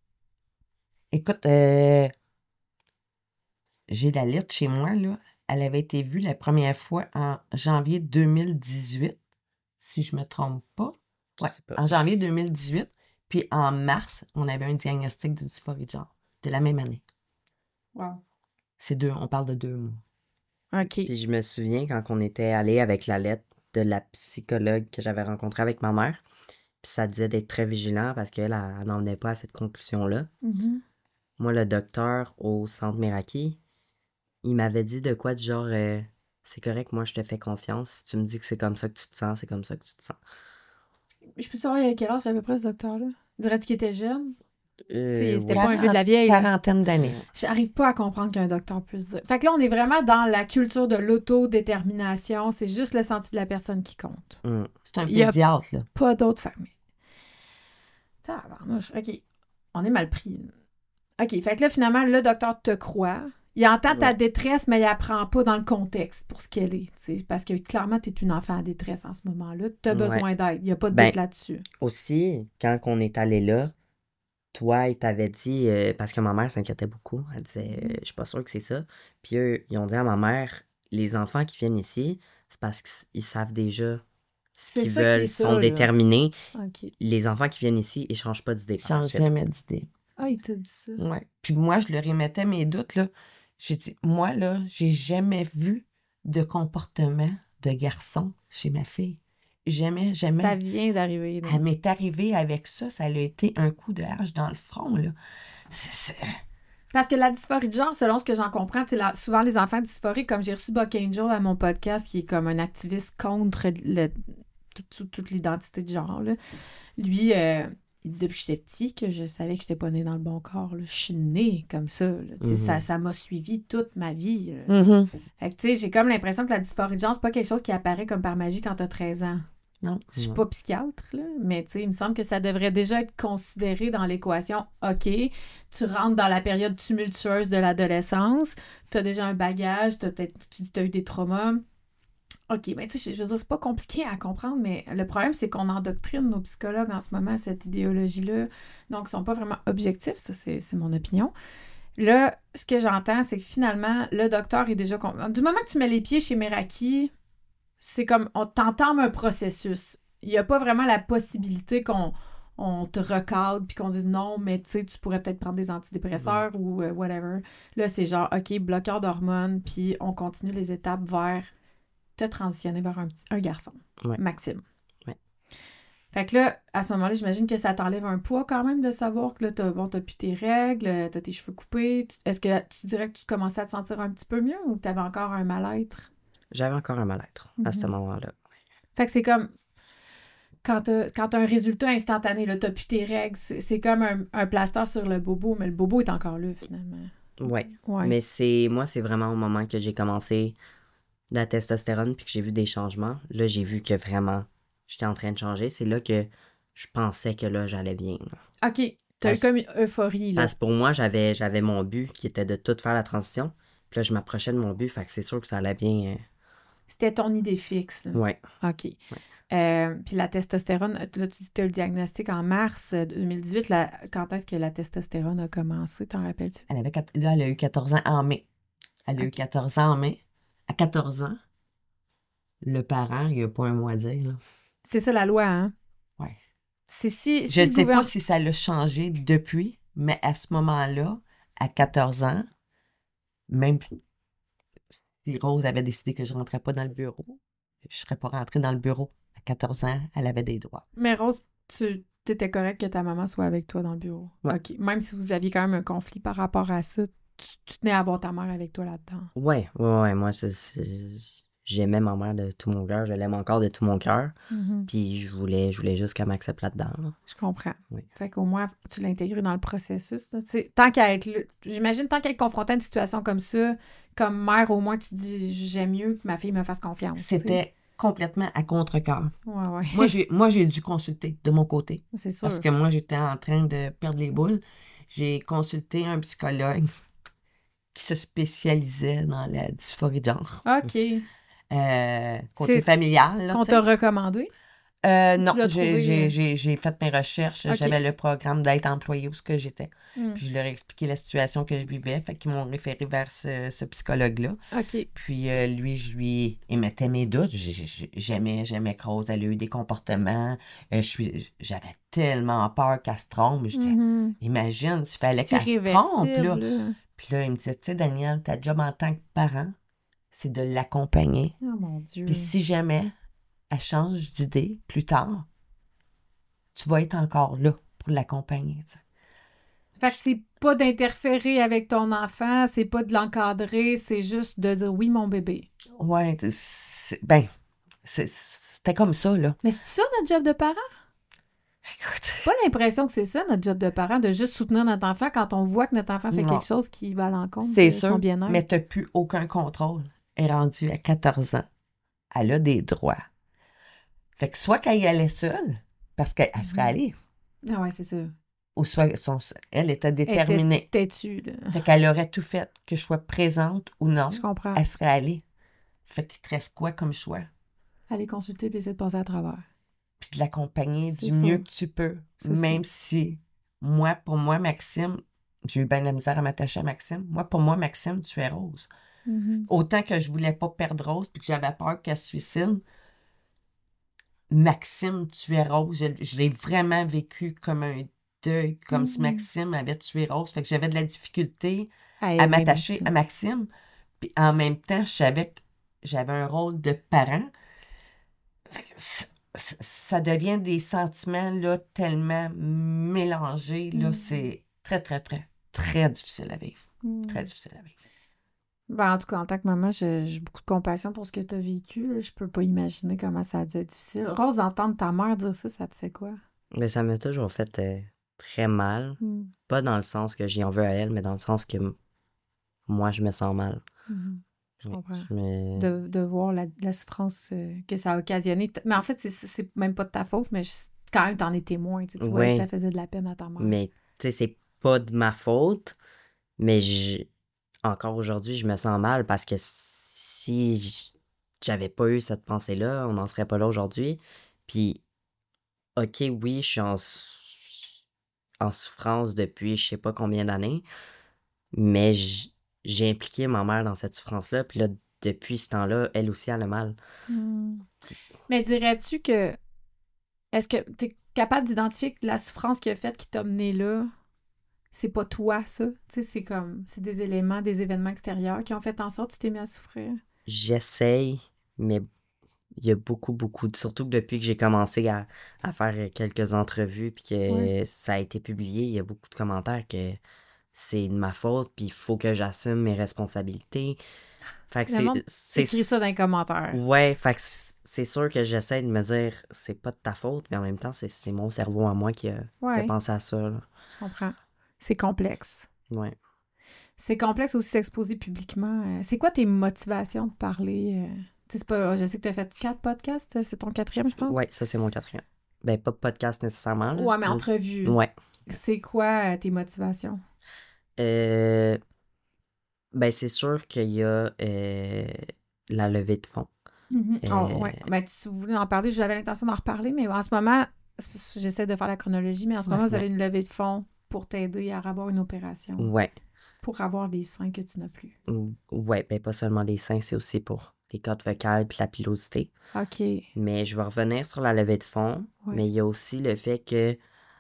Écoute, euh, j'ai la lettre chez moi, là. Elle avait été vue la première fois en janvier deux mille dix-huit, si je me trompe pas. Je Ouais, sais pas. en janvier deux mille dix-huit. Puis en mars, on avait un diagnostic de dysphorie de genre, de la même année. Wow. C'est deux, on parle de deux mois. OK. Puis je me souviens quand on était allé avec la lettre de la psychologue que j'avais rencontrée avec ma mère, puis ça disait d'être très vigilant parce qu'elle, elle, elle n'en venait pas à cette conclusion-là. Mhm. Moi, le docteur au centre Meraki, il m'avait dit de quoi du genre euh, c'est correct, moi, je te fais confiance. Si tu me dis que c'est comme ça que tu te sens, c'est comme ça que tu te sens. Je peux savoir, il y a quel âge à peu près, ce docteur-là? Dirais-tu qu'il était jeune? Euh, C'était oui. pas un vieux de la vieille. là. Quarantaine d'années. J'arrive pas à comprendre qu'un docteur puisse dire. Fait que là, on est vraiment dans la culture de l'autodétermination. C'est juste le senti de la personne qui compte. Mm. C'est un Il y a- pédiatre, là. Pas d'autres familles. Tabarnouche. OK. On est mal pris. là. OK. Fait que là, finalement, le docteur te croit. Il entend ta Ouais. détresse, mais il apprend pas dans le contexte pour ce qu'elle est. T'sais, parce que clairement, tu es une enfant en détresse en ce moment-là. Tu as Ouais. besoin d'aide. Il n'y a pas de Ben, doute là-dessus. Aussi, quand on est allé là, toi, il t'avait dit, euh, parce que ma mère s'inquiétait beaucoup, elle disait, euh, je suis pas sûre que c'est ça. Puis eux, ils ont dit à ma mère, les enfants qui viennent ici, c'est parce qu'ils savent déjà ce C'est qu'ils ça qui est veulent, ça, sont là. déterminés. OK. Les enfants qui viennent ici, ils changent pas d'idée Je par la change suite. jamais d'idée. Ah, il t'a dit ça. Ouais. Puis moi, je leur émettais mes doutes, là. J'ai dit, moi, là, j'ai jamais vu de comportement de garçon chez ma fille. Jamais, jamais. Ça vient d'arriver. là. Elle m'est arrivée avec ça, ça a été un coup de hache dans le front, là. C'est... c'est- Parce que la dysphorie de genre, selon ce que j'en comprends, tu sais, la- souvent les enfants dysphoriques, comme j'ai reçu Buck Angel à mon podcast, qui est comme un activiste contre le, tout- tout- toute l'identité de genre, là. Lui, euh, il dit depuis que j'étais petit que je savais que j'étais pas née dans le bon corps. Là. Je suis née comme ça. Là. Tu sais, Mhm. Ça, ça m'a suivi toute ma vie. là. Mhm. Fait que, tu sais, j'ai comme l'impression que la dysphorie de genre, c'est pas quelque chose qui apparaît comme par magie quand t'as treize ans. Non. Je suis Non. pas psychiatre, là, mais tu sais, il me semble que ça devrait déjà être considéré dans l'équation. OK, tu rentres dans la période tumultueuse de l'adolescence, tu as déjà un bagage, t'as peut-être, tu dis que tu as eu des traumas. OK, ben tu sais, je veux dire, c'est pas compliqué à comprendre, mais le problème, c'est qu'on endoctrine nos psychologues en ce moment à cette idéologie-là. Donc, ils sont pas vraiment objectifs, ça, c'est, c'est mon opinion. Là, ce que j'entends, c'est que finalement, le docteur est déjà... con- Du moment que tu mets les pieds chez Meraki, c'est comme, on t'entame un processus. Il n'y a pas vraiment la possibilité qu'on on te recadre puis qu'on dise non, mais tu sais, tu pourrais peut-être prendre des antidépresseurs ou euh, whatever. Là, c'est genre, OK, bloqueur d'hormones, puis on continue les étapes vers te transitionner vers un, petit, un garçon, Ouais. Maxime. Ouais. Fait que là, à ce moment-là, j'imagine que ça t'enlève un poids quand même de savoir que là, t'as, bon, t'as plus tes règles, t'as tes cheveux coupés. Tu- Est-ce que tu dirais que tu commençais à te sentir un petit peu mieux ou t'avais encore un mal-être? J'avais encore un mal-être à ce Mhm. moment-là. Fait que c'est comme quand t'as, quand t'as un résultat instantané, là, t'as plus tes règles, c'est, c'est comme un, un plaster sur le bobo, mais le bobo est encore là finalement. Ouais. Ouais. Mais c'est moi, c'est vraiment au moment que j'ai commencé la testostérone puis que j'ai vu des changements. Là, j'ai vu que vraiment, j'étais en train de changer. C'est là que je pensais que là, j'allais bien. là. OK, t'as eu Parce- comme une euphorie, là. Parce que pour moi, j'avais, j'avais mon but qui était de tout faire la transition. Puis là, je m'approchais de mon but, fait que c'est sûr que ça allait bien. C'était ton idée fixe, là. euh, Ouais. OK. Euh, puis la testostérone, là, tu dis que tu as le diagnostic en mars deux mille dix-huit. La, quand est-ce que la testostérone a commencé? T'en rappelles-tu? Elle avait, quat- là, elle a eu quatorze ans en mai. Elle a eu Ok. quatorze ans en mai. À quatorze ans, le parent, il n'y a pas un mot à dire, là. C'est ça la loi, hein? Ouais. C'est si. si Je le ne sais gouverne- pas si ça l'a changé depuis, mais à ce moment-là, à quatorze ans, même si Rose avait décidé que je ne rentrais pas dans le bureau, je ne serais pas rentrée dans le bureau. À quatorze ans, elle avait des droits. Mais Rose, tu étais correct que ta maman soit avec toi dans le bureau. Ouais. OK. Même si vous aviez quand même un conflit par rapport à ça, tu, tu tenais à avoir ta mère avec toi là-dedans. Ouais, ouais, ouais. Moi, c'est, c'est- j'aimais ma mère de tout mon cœur. Je l'aime encore de tout mon cœur. Mhm. Puis je voulais, je voulais juste qu'elle m'accepte là-dedans. là. Je comprends. Oui. Fait qu'au moins, tu l'as intégré dans le processus. là. Tu sais, tant qu'à être là- j'imagine, tant qu'à être confronté à une situation comme ça, comme mère, au moins, tu te dis, j'aime mieux que ma fille me fasse confiance. tu sais. C'était complètement à contre-cœur. Ouais, ouais. Moi, j'ai, moi, j'ai dû consulter de mon côté. C'est sûr. Parce que moi, j'étais en train de perdre les boules. J'ai consulté un psychologue qui se spécialisait dans la dysphorie de genre. OK. Euh, côté C'est- familial, là, Qu'on tu sais. t'a recommandé? Euh, non, l'as j'ai, trouvé, j'ai, euh, j'ai, j'ai fait mes recherches. Ok. J'avais le programme d'être employé où ce que j'étais. Hmm. Puis je leur ai expliqué la situation que je vivais. Fait qu'ils m'ont référé vers ce, ce psychologue-là. OK. Puis euh, lui, je lui émettais mes doutes. J'ai- j'ai- J'aimais, j'aimais que Rose, elle a eu des comportements. Euh, je suis, j'avais tellement peur qu'elle se trompe. Je disais, Mhm. imagine s'il fallait C'est qu'elle se trompe, là. irréversible, là. Puis là, il me disait, tu sais, Daniel, ta job en tant que parent, c'est de l'accompagner. Oh mon Dieu. Puis si jamais elle change d'idée plus tard, tu vas être encore là pour l'accompagner. tu sais. Fait que c'est pas d'interférer avec ton enfant, c'est pas de l'encadrer, c'est juste de dire oui, mon bébé. Ouais, c'est, ben, c'est, c'était comme ça, là. Mais c'est ça notre job de parent? Écoute. Pas l'impression que c'est ça notre job de parent, de juste soutenir notre enfant quand on voit que notre enfant fait Non. quelque chose qui va à l'encontre C'est de sûr, son bien-être. mais t'as plus aucun contrôle. Elle est rendue à quatorze ans. Elle a des droits. Fait que soit qu'elle y allait seule, parce qu'elle elle serait Mhm. allée, Ah ouais, c'est ça. ou soit son, elle était Elle déterminée. était têtue, là. Fait qu'elle aurait tout fait, que je sois présente ou non, Je comprends. elle serait allée. Fait qu'il te reste quoi comme choix? Aller consulter puis essayer de passer à travers. Puis de l'accompagner C'est du sûr. mieux que tu peux. C'est Même si, moi, pour moi, Maxime, j'ai eu bien de la misère à m'attacher à Maxime. Moi, pour moi, Maxime, tu es Rose. Mhm. Autant que je voulais pas perdre Rose puis que j'avais peur qu'elle se suicide, Maxime tuait Rose. Je, je l'ai vraiment vécu comme un deuil, comme si Mhm. Maxime avait tué Rose. Fait que j'avais de la difficulté À à aimer m'attacher Maxime. à Maxime. Puis en même temps, je savais que j'avais un rôle de parent. Fait que c- c- ça devient des sentiments là, tellement mélangés. Là, Mhm. c'est très, très, très, très difficile à vivre. Mhm. Très difficile à vivre. Ben, en tout cas, en tant que maman, j'ai j'ai beaucoup de compassion pour ce que tu as vécu. Là. Je peux pas imaginer comment ça a dû être difficile. Rose, d'entendre ta mère dire ça, ça te fait quoi? Mais ça m'a toujours fait euh, très mal. Mhm. Pas dans le sens que j'y en veux à elle, mais dans le sens que m- moi, je me sens mal. Mhm. Je Oui, comprends. je me- De, de voir la, la souffrance euh, que ça a occasionné. T- Mais en fait, c'est- c'est c'est même pas de ta faute, mais je- quand même, t'en es témoin. Tu sais, tu voyais que Ouais. ça faisait de la peine à ta mère. Mais, tu sais, c'est pas de ma faute, mais je- encore aujourd'hui, je me sens mal parce que si j- j'avais pas eu cette pensée-là, on n'en serait pas là aujourd'hui. Puis, ok, oui, je suis en, s- en souffrance depuis je sais pas combien d'années, mais j- j'ai impliqué ma mère dans cette souffrance-là. Puis là, depuis ce temps-là, elle aussi, elle a mal. Hmm. Mais dirais-tu que... Est-ce que tu es capable d'identifier que la souffrance qui a fait qui t'a mené là, c'est pas toi, ça? Tu sais, c'est comme... C'est des éléments, des événements extérieurs qui ont fait en sorte que tu t'es mis à souffrir. J'essaye, mais il y a beaucoup, beaucoup, de- surtout que depuis que j'ai commencé à, à faire euh, quelques entrevues puis que Ouais. ça a été publié, il y a beaucoup de commentaires que c'est de ma faute puis il faut que j'assume mes responsabilités. Fait que Le c'est... monde c'est écrit ça dans les commentaires. Ouais, fait que c'est c'est sûr que j'essaie de me dire c'est pas de ta faute, mais en même temps, c'est c'est mon cerveau à moi qui a, qui a Ouais, pensé à ça, là. je comprends. C'est complexe. Ouais. C'est complexe aussi s'exposer publiquement. Euh, C'est quoi tes motivations de parler? euh? Tu sais, c'est pas... Je sais que tu as fait quatre podcasts. C'est ton quatrième, je pense? Ouais, ça, c'est mon quatrième. Ben, pas podcast nécessairement, là. Ouais, mais entrevue. Ouais. C'est quoi euh, tes motivations? Euh, ben, c'est sûr qu'il y a euh, la levée de fonds. Mhm. Euh, Oh, ouais. Ben, si vous voulez en parler, j'avais l'intention d'en reparler, mais en ce moment, c'est parce que j'essaie de faire la chronologie, mais en ce Ouais, moment, vous ouais. avez une levée de fonds pour t'aider à avoir une opération, Ouais. pour avoir les seins que tu n'as plus. Ou- Ouais, ben, pas seulement les seins, c'est aussi pour les cordes vocales puis la pilosité. OK. Mais je vais revenir sur la levée de fonds, Ouais. mais il y a aussi le fait que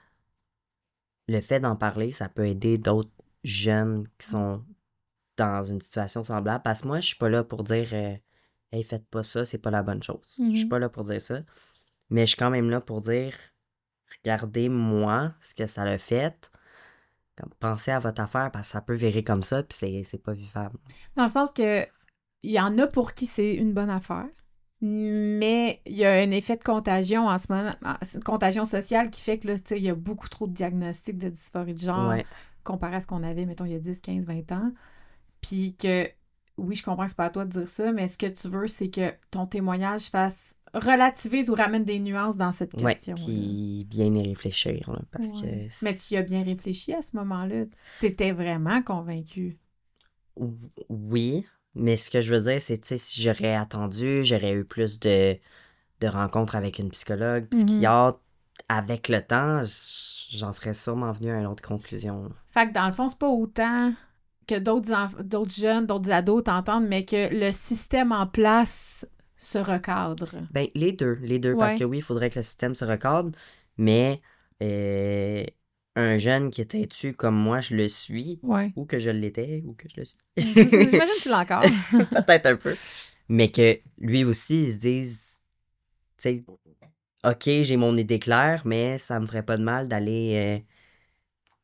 le fait d'en parler, ça peut aider d'autres jeunes qui sont dans une situation semblable. Parce que moi, je suis pas là pour dire euh, Hey, faites pas ça, c'est pas la bonne chose. Je suis Mhm. pas là pour dire ça. Mais je suis quand même là pour dire regardez moi ce que ça l'a fait. Comme, pensez à votre affaire parce que ça peut virer comme ça, puis c'est, c'est pas vivable. Dans le sens que il y en a pour qui c'est une bonne affaire, mais il y a un effet de contagion en ce moment, une contagion sociale qui fait que là, tu sais, il y a beaucoup trop de diagnostics de dysphorie de genre Ouais. comparé à ce qu'on avait, mettons, il y a dix, quinze, vingt ans. Puis que, oui, je comprends que c'est pas à toi de dire ça, mais ce que tu veux, c'est que ton témoignage fasse relativise ou ramène des nuances dans cette Ouais, question. puis bien y réfléchir, là, parce Ouais. que... Mais tu y as bien réfléchi à ce moment-là. T'étais vraiment convaincu. Ou- Oui, mais ce que je veux dire, c'est, tu sais, si j'aurais attendu, j'aurais eu plus de, de rencontres avec une psychologue, Mhm. psychiatre, avec le temps, j- j'en serais sûrement venu à une autre conclusion. là. Fait que dans le fond, c'est pas autant que d'autres enf- d'autres jeunes, d'autres ados t'entendent, mais que le système en place se recadre. Ben, les deux, les deux, parce Ouais. que oui, il faudrait que le système se recadre, mais euh, un jeune qui est têtu comme moi, je le suis, Ouais. ou que je l'étais, ou que je le suis. J'imagine que tu l'as encore. Peut-être un peu. Mais que lui aussi, il se dise, tu sais, OK, j'ai mon idée claire, mais ça me ferait pas de mal d'aller euh,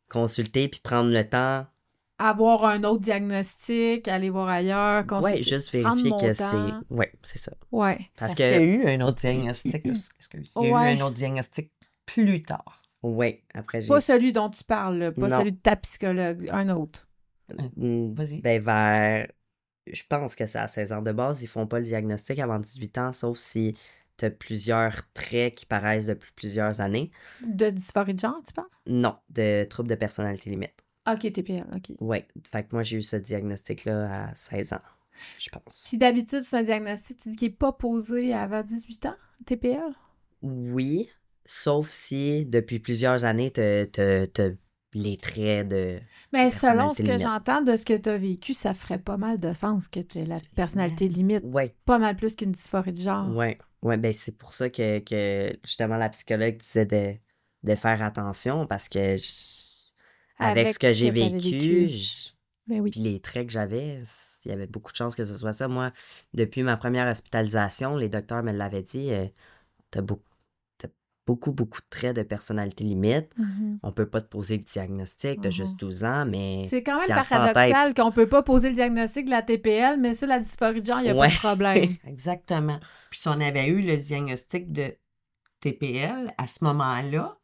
consulter puis prendre le temps. Avoir un autre diagnostic, aller voir ailleurs, consulter, Ouais, juste prendre vérifier mon que temps. c'est... Ouais, c'est ça. Ouais. Parce Parce qu'il y a que... eu un autre diagnostic. Excuse. Il y a Ouais. eu un autre diagnostic plus tard. Ouais, après j'ai... Pas celui dont tu parles, là, pas Non. celui de ta psychologue, un autre. Mm, Vas-y. Ben, vers... Je pense que c'est à seize ans. De base, ils font pas le diagnostic avant dix-huit ans, sauf si t'as plusieurs traits qui paraissent depuis plusieurs années. De dysphorie de genre, tu parles? Non, de troubles de personnalité limite. OK, T P L, OK. Ouais, fait que moi, j'ai eu ce diagnostic-là à seize ans, je pense. Puis d'habitude, c'est un diagnostic, tu dis qu'il n'est pas posé avant dix-huit ans, T P L? Oui, sauf si depuis plusieurs années, t'as, t'as, t'as les traits de... Mais selon ce personnalité que limite. j'entends de ce que tu as vécu, ça ferait pas mal de sens que tu aies la personnalité limite. Ouais, Pas mal plus qu'une dysphorie de genre. ouais, ouais, ben c'est pour ça que, que justement la psychologue disait de, de faire attention parce que je- avec, ce que j'ai t'avais vécu, je- Ben oui. puis les traits que j'avais, il y avait beaucoup de chances que ce soit ça. Moi, depuis ma première hospitalisation, les docteurs me l'avaient dit, euh, t'as beaucoup, t'as beaucoup, beaucoup de traits de personnalité limite. Mhm. On peut pas te poser le diagnostic, t'as Mhm. juste douze ans, mais C'est quand même garde ça en paradoxal tête. qu'on peut pas poser le diagnostic de la T P L, mais ça, la dysphorie de genre, il n'y a Ouais. pas de problème. Exactement. Puis si on avait eu le diagnostic de T P L, à ce moment-là,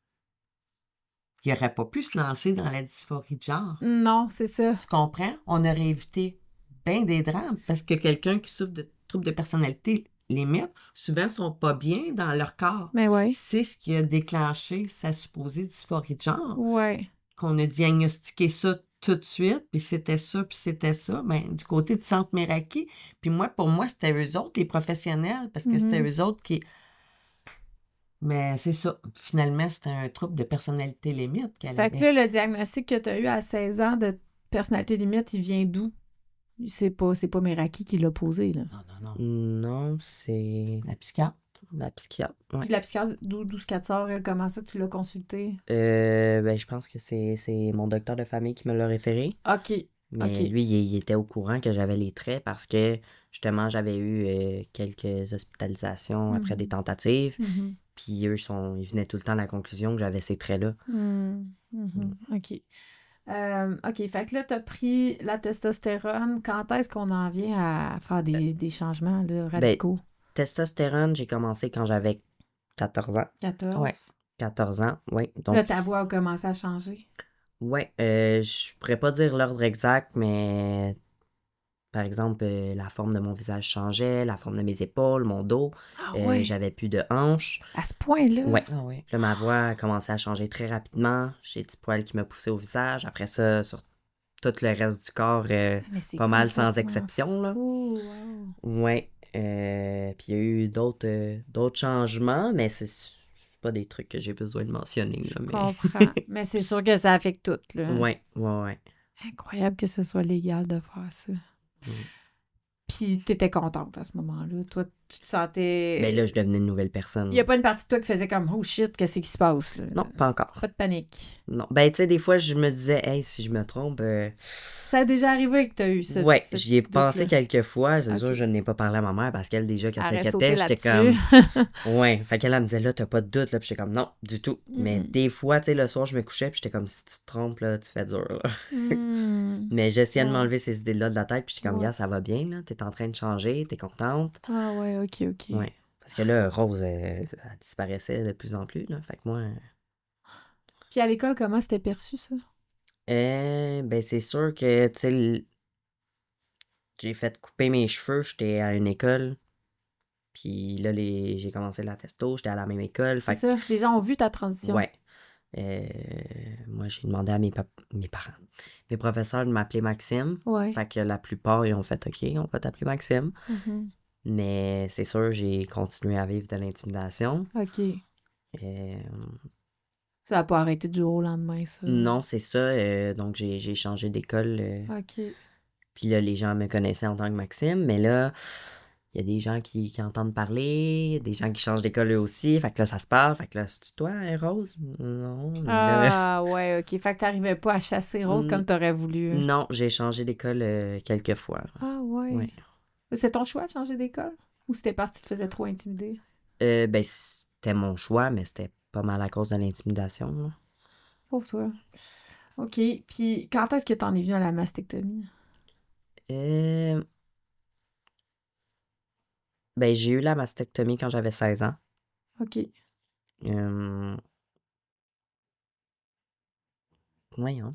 il n'aurait pas pu se lancer dans la dysphorie de genre. Non, c'est ça. Tu comprends? On aurait évité bien des drames parce que quelqu'un qui souffre de troubles de personnalité limite, souvent, ne sont pas bien dans leur corps. Mais oui. C'est ce qui a déclenché sa supposée dysphorie de genre. Ouais. Qu'on a diagnostiqué ça tout de suite, puis c'était ça, puis c'était ça, ben, du côté du Centre Meraki. Puis moi, pour moi, c'était eux autres, les professionnels, parce que Mhm. c'était eux autres qui... Mais c'est ça. Finalement, c'était un trouble de personnalité limite qu'elle Fait que avait. là, le diagnostic que tu as eu à seize ans de personnalité limite, il vient d'où? C'est pas, c'est pas Meraki qui l'a posé, là. Non, non, non. non, c'est La psychiatre. la psychiatre. Ouais. Puis la psychiatre, d'où, d'où ce qu'elle te sort, elle, comment ça que tu l'as consulté? Euh, ben, je pense que c'est, c'est mon docteur de famille qui me l'a référé. OK. Mais Ok. lui, il, il était au courant que j'avais les traits parce que, justement, j'avais eu euh, quelques hospitalisations après Mhm. des tentatives. Mhm. Puis eux, sont, ils venaient tout le temps à la conclusion que j'avais ces traits-là. Mhm. Mhm. OK. Euh, OK. Fait que là, tu as pris la testostérone. Quand est-ce qu'on en vient à faire des, des changements là, radicaux? Testostérone, j'ai commencé quand j'avais quatorze ans. quatorze. Ouais. quatorze ans, oui. Donc, Là, ta voix a commencé à changer. ouais, euh, je pourrais pas dire l'ordre exact, mais par exemple, euh, la forme de mon visage changeait, la forme de mes épaules, mon dos. Ah Euh, ouais. J'avais plus de hanches. À ce point-là? Ouais. Ah oui. Puis là, ma voix a commencé à changer très rapidement. J'ai des petits poils qui me poussaient au visage. Après ça, sur tout le reste du corps, euh, Mais c'est pas mal sans complètement exception, là. fou, wow. Ouais. Euh, puis il y a eu d'autres euh, d'autres changements, mais c'est c'est pas des trucs que j'ai besoin de mentionner, là, Je mais... comprends. Mais c'est sûr que ça affecte tout, là. Ouais, ouais, ouais. Incroyable que ce soit légal de faire ça. Mm. Puis t'étais contente à ce moment-là. Toi, tu te sentais... Mais là, je devenais une nouvelle personne. Il n'y a pas une partie de toi qui faisait comme « Oh shit, qu'est-ce qui se passe? » là? Non, pas encore. Pas de panique. Non. Ben, tu sais, des fois, je me disais, hey, si je me trompe... euh, Ça a déjà arrivé que tu as eu ça. ouais, j'y ai pensé quelques fois. C'est Ok. sûr, je n'ai pas parlé à ma mère parce qu'elle, déjà, qu'elle Elle aurait s'inquiétait, sauté j'étais comme... là-dessus. Ouais, fait qu'elle elle me disait, là, t'as pas de doute, là, puis j'étais comme, non, du tout. Mais Mhm. des fois, tu sais, le soir, je me couchais, puis j'étais comme, si tu te trompes, là, tu fais dur, là. Hmm. Mais j'essayais de Ouais. m'enlever ces idées-là de la tête, puis j'étais comme, Ouais. gars, ça va bien, là, t'es en train de changer, t'es contente. Ah ouais, ok, ok. Ouais. Parce que là, Rose, elle, elle disparaissait de plus en plus, là. Fait que moi, Puis à l'école, comment c'était perçu, ça? euh, ben, c'est sûr que, tu sais, l- j'ai fait couper mes cheveux, j'étais à une école. Puis là, les... j'ai commencé la testo, j'étais à la même école. C'est Fait que, ça, les gens ont vu ta transition. ouais. Euh, moi, j'ai demandé à mes, pap- mes parents, mes professeurs de m'appeler Maxime. Ouais. Fait que la plupart, ils ont fait OK, on va t'appeler Maxime. Mhm. Mais c'est sûr, j'ai continué à vivre de l'intimidation. OK. Euh, Ça n'a pas arrêté du jour au lendemain, ça. non, c'est ça. euh, donc, j'ai, j'ai changé d'école. euh, OK. Puis là, les gens me connaissaient en tant que Maxime. Mais là, il y a des gens qui, qui entendent parler, des gens qui changent d'école eux aussi. Fait que là, ça se parle. Fait que là, c'est toi, hein, Rose? Non. mais là- Ah, ouais, OK. Fait que t'arrivais pas à chasser Rose Mm. comme t'aurais voulu. Non, j'ai changé d'école euh, quelques fois. Ah, ouais. Ouais. C'est ton choix de changer d'école? Ou c'était parce que tu te faisais trop intimider? Euh, ben, c'était mon choix, mais c'était pas mal à cause de l'intimidation. là. Pauvre toi. OK. Puis quand est-ce que t'en es venu à la mastectomie? Euh, Ben, j'ai eu la mastectomie quand j'avais seize ans. OK. Euh... Voyons.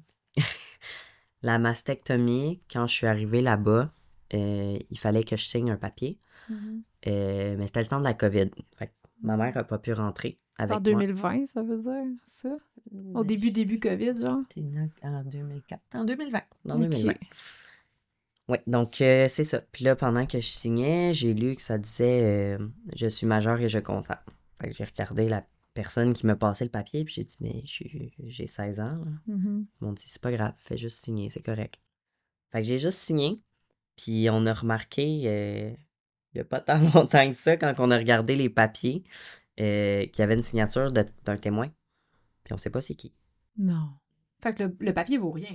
La mastectomie, quand je suis arrivée là-bas, euh, il fallait que je signe un papier. Mhm. Euh, mais c'était le temps de la COVID. Fait que ma mère n'a pas pu rentrer C'est avec en moi. deux mille vingt, ça veut dire, ça? Au début, début COVID, genre? T'es né en deux mille quatre, en deux mille vingt. Dans OK. deux mille vingt. Oui, donc euh, c'est ça. Puis là, pendant que je signais, j'ai lu que ça disait euh, je suis majeur et je consens. Fait que j'ai regardé la personne qui me passait le papier, puis j'ai dit mais je suis- j'ai seize ans. Là. Mhm. Ils m'ont dit c'est pas grave, fais juste signer, c'est correct. Fait que j'ai juste signé, puis on a remarqué, euh, il n'y a pas tant longtemps que ça, quand on a regardé les papiers, euh, qu'il y avait une signature de- d'un témoin, puis on sait pas c'est qui. Non. Fait que le, le papier vaut rien.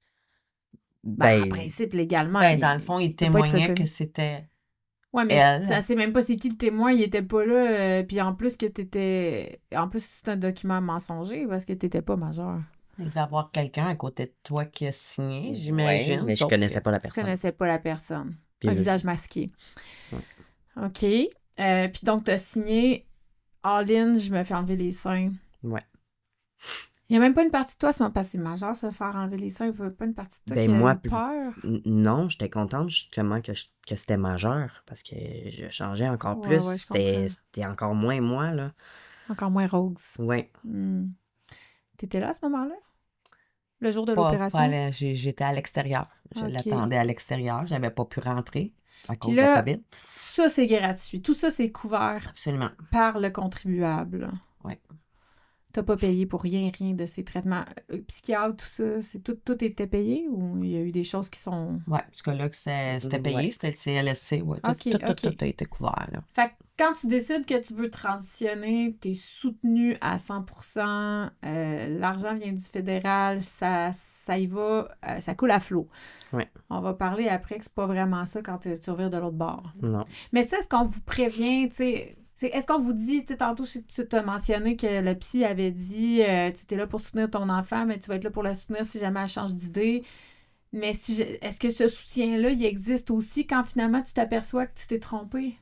Ben, en Ben, principe, légalement. Ben, il- dans le fond, il il peut pas être témoignait reconnu. que c'était Ouais, mais elle. ça sait même pas c'est qui le témoin, il était pas là. euh, puis en plus que t'étais. En plus, c'est un document mensonger parce que t'étais pas majeur. Il devait y avoir quelqu'un à côté de toi qui a signé, ouais, j'imagine. mais je sauf connaissais que- pas la Tu personne. connaissais pas la personne. Puis Un le- visage masqué. Ouais. OK. Euh, puis donc, t'as signé all-in, je me fais enlever les seins. Ouais. Il y a même pas une partie de toi, c'est parce que c'est majeur, se faire enlever les seins. Il y a pas une partie de toi Ben, qui a moi, eu plus- peur. N- Non, j'étais contente justement que, je- que c'était majeur, parce que je changeais encore Ouais, plus, ouais, je c'était comprends. c'était encore moins moi, là. Encore moins rose. Ouais. Hmm. T'étais là à ce moment-là? Le jour de Pas, l'opération? pas à la- j'ai- j'étais à l'extérieur. Je Ok. l'attendais à l'extérieur. J'avais pas pu rentrer à Puis cause de là, la COVID. ça, c'est gratuit. Tout ça, c'est couvert Absolument. par le contribuable. Ouais. T'as pas payé pour rien, rien de ces traitements. Euh, Psychiatre, tout ça, c'est tout, tout était payé ou il y a eu des choses qui sont... Ouais, parce que là, que c'est- c'était payé, Ouais. c'était le C L S C. Ouais. Tout, Ok, tout, tout, ok. tout a été couvert. Là. Fait que quand tu décides que tu veux transitionner, t'es soutenu à cent pour cent, euh, l'argent vient du fédéral, ça, ça y va, euh, ça coule à flot. Ouais. On va parler après que c'est pas vraiment ça quand tu tu revires de l'autre bord. Non. Mais ça, est-ce qu'on vous prévient, tu sais, c'est- est-ce qu'on vous dit, tu sais, tantôt, je sais que tu t'as mentionné que le psy avait dit, euh, tu es là pour soutenir ton enfant, mais tu vas être là pour la soutenir si jamais elle change d'idée. Mais si je- est-ce que ce soutien-là, il existe aussi quand finalement tu t'aperçois que tu t'es trompé?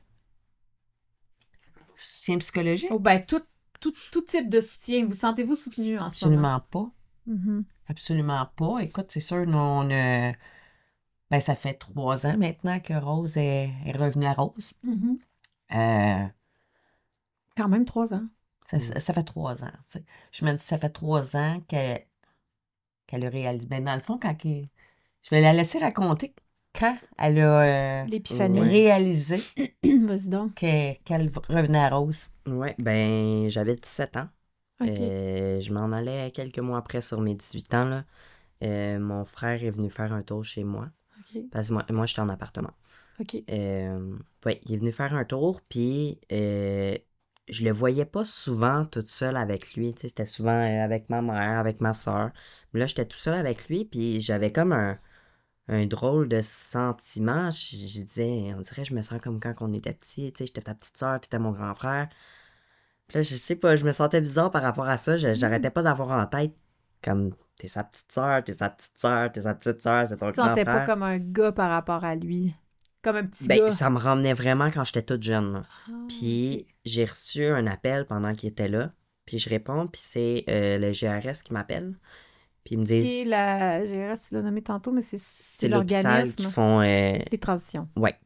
Soutien psychologique? Oh, ben, tout, tout, tout type de soutien. Vous sentez-vous soutenu en ce moment? Absolument pas. Mhm. Absolument pas. Écoute, c'est sûr, nous, on a... Ben, ça fait trois ans maintenant que Rose est, est revenue à Rose. Mhm. Euh, Quand même trois ans. ça, ça- ça fait trois ans. tu sais. Je me dis, ça fait trois ans qu'elle qu'elle a réalisé. Ben, dans le fond, quand elle- je vais la laisser raconter quand elle a euh, L'épiphanie. Ouais. réalisé Vas-y donc. que- qu'elle revenait à Rose. Ouais, ben, j'avais dix-sept ans. OK. Euh, je m'en allais quelques mois après sur mes dix-huit ans, là. Euh, mon frère est venu faire un tour chez moi. OK. Parce que moi, moi j'étais en appartement. OK. Euh, ouais, il est venu faire un tour, puis euh, je le voyais pas souvent toute seule avec lui. Tu sais, c'était souvent euh, avec ma mère, avec ma soeur. Mais là, j'étais tout seul avec lui, puis j'avais comme un, un drôle de sentiment. Je, je disais, on dirait, je me sens comme quand on était petit. Tu sais, j'étais ta petite soeur, t'étais mon grand frère. Puis là, je sais pas, je me sentais bizarre par rapport à ça. Je- J'arrêtais pas d'avoir en tête comme t'es sa petite soeur, t'es sa petite soeur, t'es sa petite soeur, c'est ton Tu te grand sentais pas frère. comme un gars par rapport à lui. Comme un petit Ben, gars. ça me ramenait vraiment quand j'étais toute jeune. là. Ah, Puis OK. j'ai reçu un appel pendant qu'il était là. Puis je réponds, puis c'est euh, le G R S qui m'appelle. Puis ils me Qui est disent, la G R S, tu l'as nommé tantôt, mais c'est, c'est c'est l'hôpital qui l'organisme font... euh, des transitions. Ouais.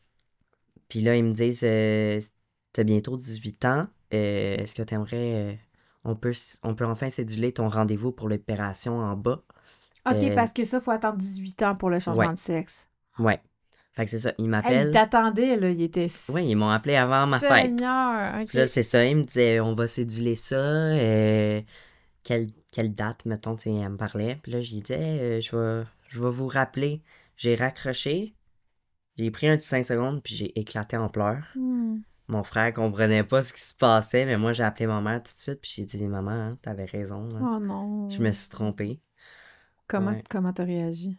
Puis là, ils me disent, euh, t'as bientôt dix-huit ans. euh, Est-ce que t'aimerais... euh, on peut, s- on peut enfin céduler ton rendez-vous pour l'opération en bas. OK, Euh, parce que ça, il faut attendre dix-huit ans pour le changement ouais. de sexe. Ouais. Fait que c'est ça, ils Hey, il m'appellent. t'attendait, là. Il était... Oui, ils m'ont appelé avant ma fête. Seigneur! OK. Puis là, c'est ça, ils me disaient, on va céduler ça. euh, quelle, quelle date, mettons, tu sais, elle me parlait. Puis là, je lui disais, euh, je vais, je vais vous rappeler. J'ai raccroché, j'ai pris un petit cinq secondes, puis j'ai éclaté en pleurs. Hmm. Mon frère comprenait pas ce qui se passait, mais moi, j'ai appelé ma mère tout de suite, puis j'ai dit, maman, hein, t'avais raison. là. Oh non. Je me suis trompée. Comment Ouais. comment t'as réagi?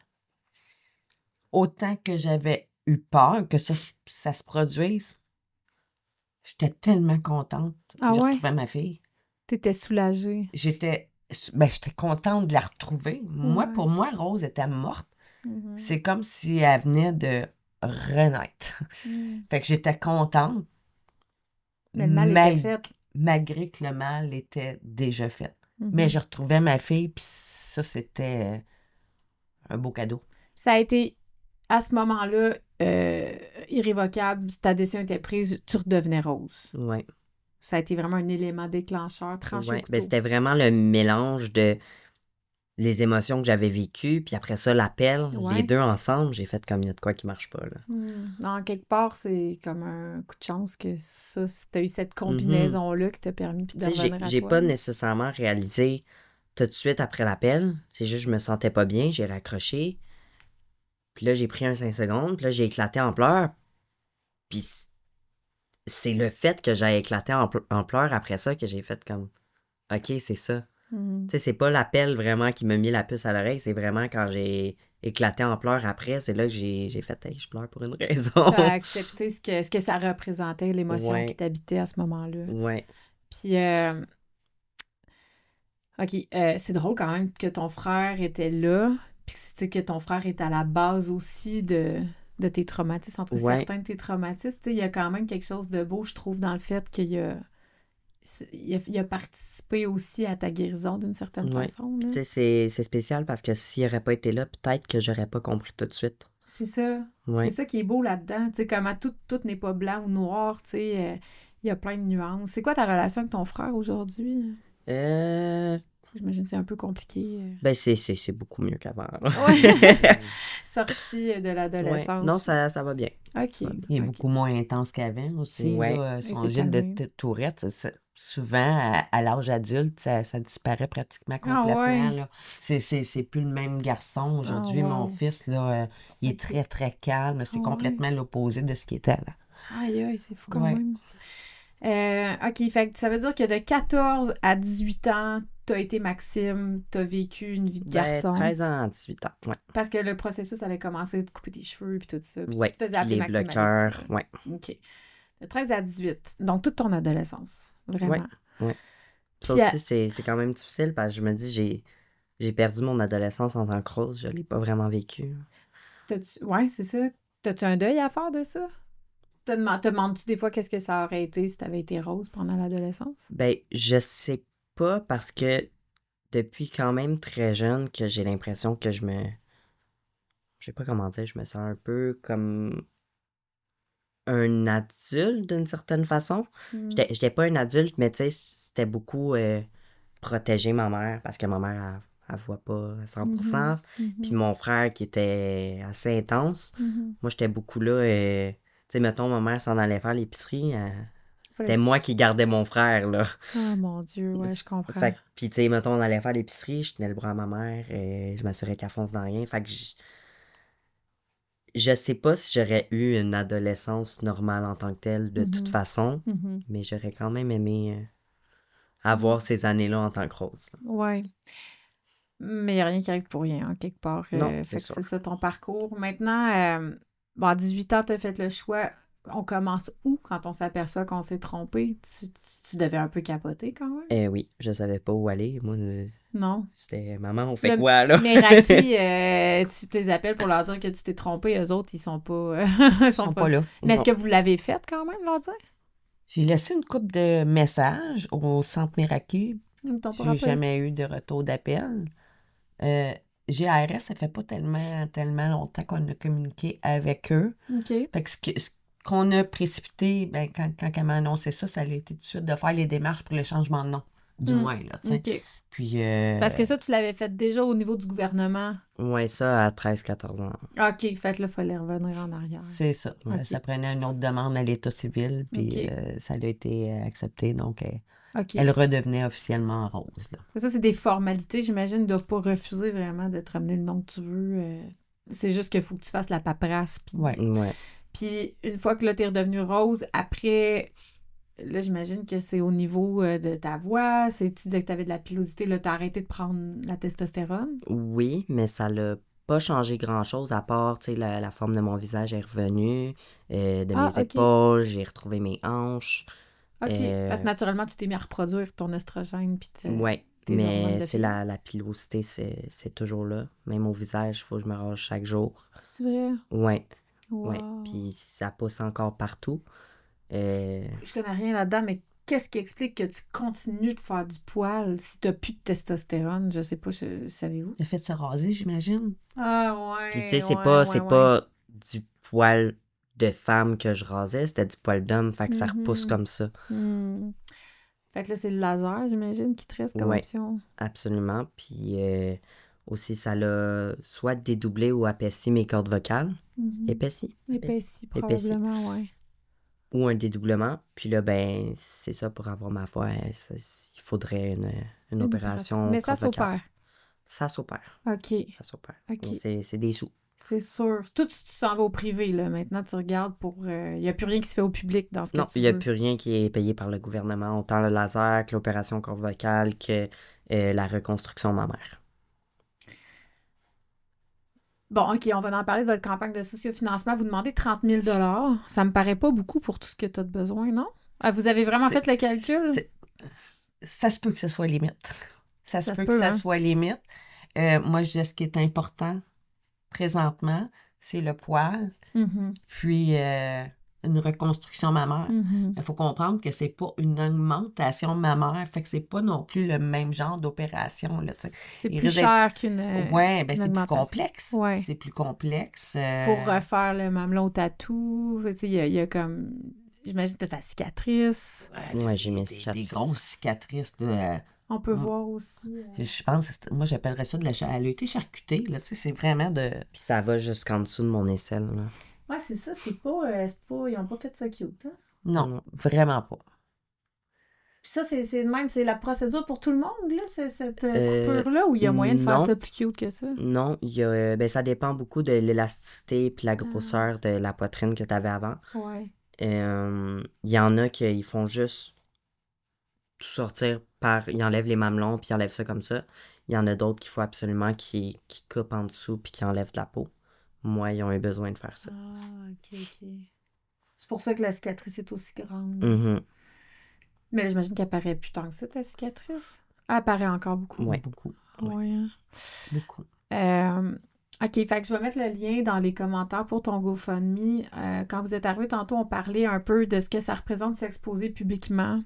Autant que j'avais eu peur que ça, se- ça se produise, j'étais tellement contente. Ah J'ai ouais? retrouvé ma fille. T'étais soulagée. J'étais Ben, j'étais contente de la retrouver. Moi, Ouais. pour moi, Rose était morte. Mhm. C'est comme si elle venait de renaître. Mm. Fait que j'étais contente, Mais le mal mal- était fait. malgré que le mal était déjà fait. Mhm. Mais je retrouvais ma fille, puis ça, c'était un beau cadeau. Ça a été, à ce moment-là, euh, irrévocable. Ta décision était prise, tu redevenais Rose. Ouais. Ça a été vraiment un élément déclencheur, tranché au Ouais. couteau. Ben, c'était vraiment le mélange de les émotions que j'avais vécues, puis après ça, l'appel, Ouais. les deux ensemble, j'ai fait comme il y a de quoi qui marche pas, là. Hmm. Non, quelque part, c'est comme un coup de chance que ça, tu as eu cette Mhm. combinaison-là qui t'a permis puis de Tu sais, j'ai, revenir à j'ai toi. pas nécessairement réalisé tout de suite après l'appel. C'est juste je me sentais pas bien, j'ai raccroché. Puis là, j'ai pris un cinq secondes, puis là, j'ai éclaté en pleurs. Puis c- c'est le fait que j'ai éclaté en, ple- en pleurs après ça que j'ai fait comme OK, c'est ça. Mhm. Tu sais, c'est pas l'appel vraiment qui m'a mis la puce à l'oreille, c'est vraiment quand j'ai éclaté en pleurs après, c'est là que j'ai, j'ai fait hey, je pleure pour une raison. T'as accepté ce que, ce que ça représentait, l'émotion Ouais. qui t'habitait à ce moment-là. Ouais. Puis, euh, OK, euh, c'est drôle quand même que ton frère était là, puis que, tu sais, que ton frère est à la base aussi de, de tes traumatismes, entre Ouais. certains de tes traumatismes. Tu sais, il y a quand même quelque chose de beau, je trouve, dans le fait qu'il a, il a, il a participé aussi à ta guérison d'une certaine Ouais. façon. Puis là. tu sais, c'est, c'est spécial parce que s'il aurait pas été là, peut-être que j'aurais pas compris tout de suite. C'est ça. Ouais. C'est ça qui est beau là-dedans. Tu sais, comment tout, tout n'est pas blanc ou noir, tu sais, euh, il y a plein de nuances. C'est quoi ta relation avec ton frère aujourd'hui? Euh... J'imagine que c'est un peu compliqué. euh. Ben, c'est, c'est, c'est beaucoup mieux qu'avant. là. Ouais. Sorti de Ouais. l'adolescence. Non, ça, ça va bien. OK. Il est OK. beaucoup moins intense qu'avant aussi. Ouais. Là, Il son s'est gile de calmé. t- Tourette, ça- ça- souvent, à, à l'âge adulte, ça, ça disparaît pratiquement Ah complètement. ouais. Là. C'est, c'est, c'est plus le même garçon. Aujourd'hui, Ah, mon wow. fils, là, euh, il est Ok. très, très calme. C'est Ah ouais. complètement l'opposé de ce qu'il était là. Aïe, aïe, c'est fou quand Ouais. même. Euh, OK, fait que ça veut dire que de quatorze à dix-huit ans, t'as été Maxime, t'as vécu une vie de Ben, garçon. treize ans, dix-huit ans. Ouais. Parce que le processus avait commencé de couper tes cheveux puis tout ça. Puis Ouais. tu te faisais Puis appeler les Maxime à bloqueurs. l'école. Ouais. OK. De treize à dix-huit. Donc, toute ton adolescence. Vraiment. Ouais. Ouais. Ça Puis à- aussi, c'est, c'est quand même difficile parce que je me dis, j'ai, j'ai perdu mon adolescence en tant que rose. Je l'ai pas vraiment vécu. t'as-tu... Ouais, c'est ça. T'as-tu un deuil à faire de ça? Te demandes- te demandes-tu des fois qu'est-ce que ça aurait été si t'avais été rose pendant l'adolescence? Ben, je sais pas parce que depuis quand même très jeune que j'ai l'impression que je me... Je sais pas comment dire, je me sens un peu comme un adulte d'une certaine façon. Hmm. J'étais j'étais pas un adulte, mais tu sais, c'était beaucoup euh, protéger ma mère parce que ma mère, elle, elle voit pas à cent pour cent. Mhm. Puis mon frère qui était assez intense, Mhm. moi j'étais beaucoup là. euh, tu sais, mettons, ma mère s'en allait faire l'épicerie. euh, C'était Fallait- moi qui gardais mon frère, là. Oh mon Dieu, ouais, je comprends. Fait que, pis tu sais, mettons, on allait faire l'épicerie, je tenais le bras à ma mère, et je m'assurais qu'elle fonce dans rien. Fait que je, je sais pas si j'aurais eu une adolescence normale en tant que telle, de toute Mhm. façon, Mhm. mais j'aurais quand même aimé euh, avoir ces années-là en tant que rose. là. Ouais. Mais il n'y a rien qui arrive pour rien, hein, quelque part. Non, Euh, c'est fait que sûr. c'est ça ton parcours. Maintenant, euh, bon, à dix-huit ans, tu as fait le choix. On commence où quand on s'aperçoit qu'on s'est trompé? Tu, tu, tu devais un peu capoter quand même? Eh oui, je savais pas où aller. Moi, euh, Non. c'était maman, on fait Le- quoi, là? Mais Raki, euh, tu tes appelles pour leur dire que tu t'es trompé. Eux autres, ils sont pas. euh, ils Ils sont pas là. Mais est-ce Non. que vous l'avez fait quand même, leur dire? J'ai laissé une couple de messages au Centre Miracle. Ils t'ont pas J'ai rappelé? jamais eu de retour d'appel. Euh, G R S, ça fait pas tellement, tellement longtemps qu'on a communiqué avec eux. OK. Fait que ce que- ce qu'on a précipité, ben, quand, quand elle m'a annoncé ça, ça a été tout de suite de faire les démarches pour le changement de nom, du Hmm. moins, là, tu sais. OK. Puis, euh, Parce que ça, tu l'avais fait déjà au niveau du gouvernement. Ouais, ça à treize quatorze ans. OK. Fait que là, il fallait revenir en arrière. c'est ça. Ça, Ok. ça prenait une autre demande à l'État civil, puis Ok. euh, ça a été euh, accepté, donc euh, OK. elle redevenait officiellement rose, là. Ça, c'est des formalités. J'imagine qu'ils ne doivent pas refuser vraiment de te ramener le nom que tu veux. euh. C'est juste qu'il faut que tu fasses la paperasse. Puis... Ouais. Ouais. Puis une fois que là, t'es redevenue rose, après, là, j'imagine que c'est au niveau euh, de ta voix. C'est, tu disais que tu avais de la pilosité. Là, tu as arrêté de prendre la testostérone. Oui, mais ça l'a pas changé grand-chose, à part, tu sais, la, la forme de mon visage est revenue, euh, de Ah, mes ok. épaules, j'ai retrouvé mes hanches. OK. Euh, Parce que naturellement, tu t'es mis à reproduire ton estrogène. Puis t'as- Ouais. tes hormones Mais de tu sais, fille. la, la pilosité, c'est, c'est toujours là. Même au visage, il faut que je me rase chaque jour. C'est vrai? Ouais, ouais. Wow. Puis ça pousse encore partout. Euh, Je connais rien là-dedans, mais qu'est-ce qui explique que tu continues de faire du poil si t'as plus de testostérone? Je sais pas, je- savez-vous? Le fait de se raser, j'imagine. Ah ouais, Puis tu sais, c'est ouais, pas, ouais, c'est ouais. pas du poil de femme que je rasais, c'était du poil d'homme, fait que ça repousse Mhm. comme ça. Hmm. Fait que là, c'est le laser, j'imagine, qui te reste comme Ouais. option. Absolument. Puis euh, aussi, ça l'a soit dédoublé ou apaissi mes cordes vocales. Mhm. Épaissi. Épaissi, Épaissi. probablement, ouais. Ou un dédoublement. Puis là, ben, c'est ça, pour avoir ma voix, euh, ça- il faudrait une, une Une opération. Mais ça cordes vocales. s'opère. Ça s'opère. OK, Ça s'opère. OK. Mais c'est, c'est des sous. c'est sûr. Tout, tu t'en vas au privé, là. Maintenant, tu regardes pour... Il n'y a plus rien qui se fait au public dans ce que Non, tu il n'y a veux. plus rien qui est payé par le gouvernement, autant le laser que l'opération cordes vocales que euh, la reconstruction mammaire. Bon, OK, on va en parler de votre campagne de sociofinancement. Vous demandez trente mille dollars. Ça me paraît pas beaucoup pour tout ce que tu as de besoin, non? Ah, vous avez vraiment C'est- fait le calcul? c'est- Ça se peut que ce soit limite. Ça se Ça se peut peut, que ça hein? soit limite. Euh, moi, je dis ce qui est important présentement, c'est le poil, Mhm, puis euh, une reconstruction mammaire. mhm. Il faut comprendre que c'est pas une augmentation mammaire, fait que c'est pas non plus le même genre d'opération, là, tu sais. C'est Il plus risque d'être- cher qu'une euh, Ouais, ben qu'une c'est plus augmentation. complexe. Ouais. C'est plus complexe. euh, Pour refaire le mamelon au tatou. Tu sais, il y, a- il y a comme... J'imagine que tu as ta cicatrice. ouais, Ouais, j'ai des, mes des- des cicatrices. grosses cicatrices. Là, euh, On peut Mm. voir aussi... euh, je pense, que c'est- moi j'appellerais ça de la... cha- Elle a été charcutée, là, tu sais, c'est vraiment de... Puis ça va jusqu'en dessous de mon aisselle, là. Ouais, c'est ça. C'est pas, euh, c'est pas... Ils ont pas fait ça cute, hein? Non, Non. vraiment pas. Puis ça, c'est c'est de même, c'est la procédure pour tout le monde, là, c'est- cette euh, Euh, coupure-là, ou il y a moyen de faire non. ça plus cute que ça? Non, il y a, euh, ben, ça dépend beaucoup de l'élasticité puis la grosseur Ah. de la poitrine que tu avais avant. Ouais. Euh, Il y en a qui font juste tout sortir par... Ils enlèvent les mamelons puis ils enlèvent ça comme ça. Il y en a d'autres qu'il faut absolument qui, qui coupent en dessous puis qui enlèvent de la peau. Moi, ils ont eu besoin de faire ça. Ah, ok, ok. C'est pour ça que la cicatrice est aussi grande. Mhm. Mais là, j'imagine qu'elle paraît plus tant que ça, ta cicatrice. Elle apparaît encore beaucoup. Ouais. Beaucoup. Ouais, hein. Beaucoup. Euh, OK, fait que je vais mettre le lien dans les commentaires pour ton GoFundMe. Euh, quand vous êtes arrivé tantôt, on parlait un peu de ce que ça représente s'exposer publiquement.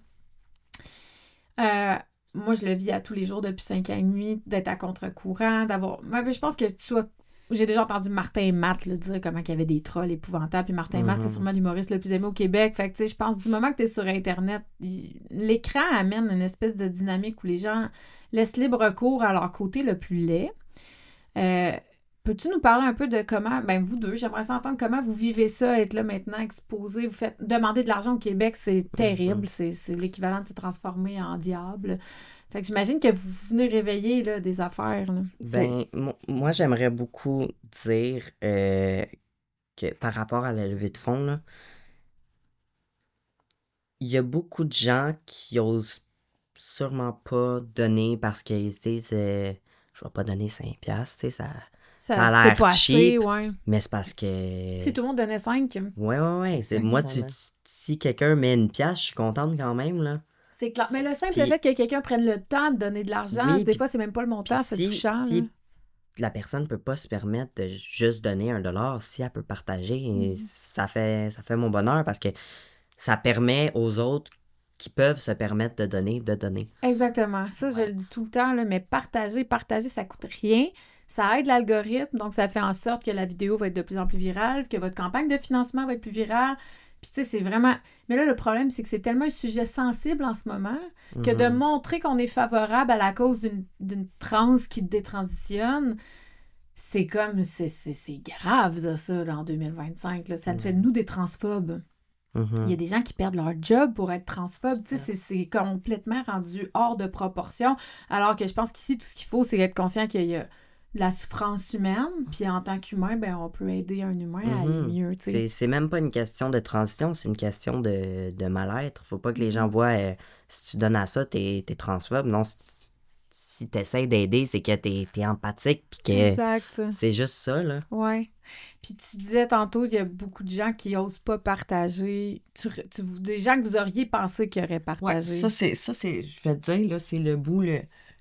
Euh, moi, je le vis à tous les jours depuis cinq ans et demi, d'être à contre-courant, d'avoir... Moi, ben, je pense que tu sois... J'ai déjà entendu Martin et Matt là, dire comment il y avait des trolls épouvantables. Puis Martin et Matt, c'est Mhm. sûrement l'humoriste le plus aimé au Québec. Fait que, tu sais, je pense du moment que tu es sur Internet, il- l'écran amène une espèce de dynamique où les gens laissent libre cours à leur côté le plus laid. Euh, peux-tu nous parler un peu de comment, ben vous deux, j'aimerais ça entendre comment vous vivez ça, être là maintenant exposé, vous faites demander de l'argent au Québec, c'est terrible, Mhm. c'est, c'est l'équivalent de se transformer en diable. Fait que j'imagine que vous venez réveiller là, des affaires. Là. Ben, mo- moi, j'aimerais beaucoup dire euh, que par rapport à la levée de fonds, là, il y a beaucoup de gens qui osent sûrement pas donner parce qu'ils se disent euh, je vais pas donner cinq piastres, tu sais, ça... ça, ça a c'est l'air pas assez, cheap. ouais. Mais c'est parce que... Si tout le monde donnait cinq, Ouais, ouais, ouais. C'est... Moi, tu, Exactement. tu- si quelqu'un met une pièce, je suis contente quand même, là. c'est clair. Mais le simple Puis- fait que quelqu'un prenne le temps de donner de l'argent, Oui, des puis- fois, c'est même pas le montant, Puis c'est si- touchant. si là. la personne peut pas se permettre de juste donner un dollar, si elle peut partager, Mhm. ça fait, ça fait mon bonheur parce que ça permet aux autres qui peuvent se permettre de donner, de donner. Exactement. Ça, je Ouais. le dis tout le temps, là, mais partager, partager, ça coûte rien. Ça aide l'algorithme, donc ça fait en sorte que la vidéo va être de plus en plus virale, que votre campagne de financement va être plus virale. Puis tu sais, c'est vraiment... Mais là, le problème, c'est que c'est tellement un sujet sensible en ce moment que de Mhm. montrer qu'on est favorable à la cause d'une, d'une trans qui détransitionne, c'est comme... C'est, c'est, c'est grave, ça, ça, là, en deux mille vingt-cinq. Là. Ça nous fait de nous des transphobes. Mhm. Il y a des gens qui perdent leur job pour être transphobes. Tu sais, c'est, c'est complètement rendu hors de proportion. Alors que je pense qu'ici, tout ce qu'il faut, c'est être conscient qu'il y a de la souffrance humaine. Puis en tant qu'humain, ben, on peut aider un humain à aller Mhm. mieux. Tu sais. C'est, c'est même pas une question de transition, c'est une question de, de mal-être. Faut pas que les gens voient euh, si tu donnes à ça, t'es, t'es transphobe. Non, si, si t'essayes d'aider, c'est que t'es, t'es empathique puis que Exact. c'est juste ça, là. Ouais. Puis tu disais tantôt, il y a beaucoup de gens qui osent pas partager. Tu, tu- des gens que vous auriez pensé qu'ils auraient Ouais, partagé. ça, c'est, ça, c'est, je vais te dire, là, c'est le bout le,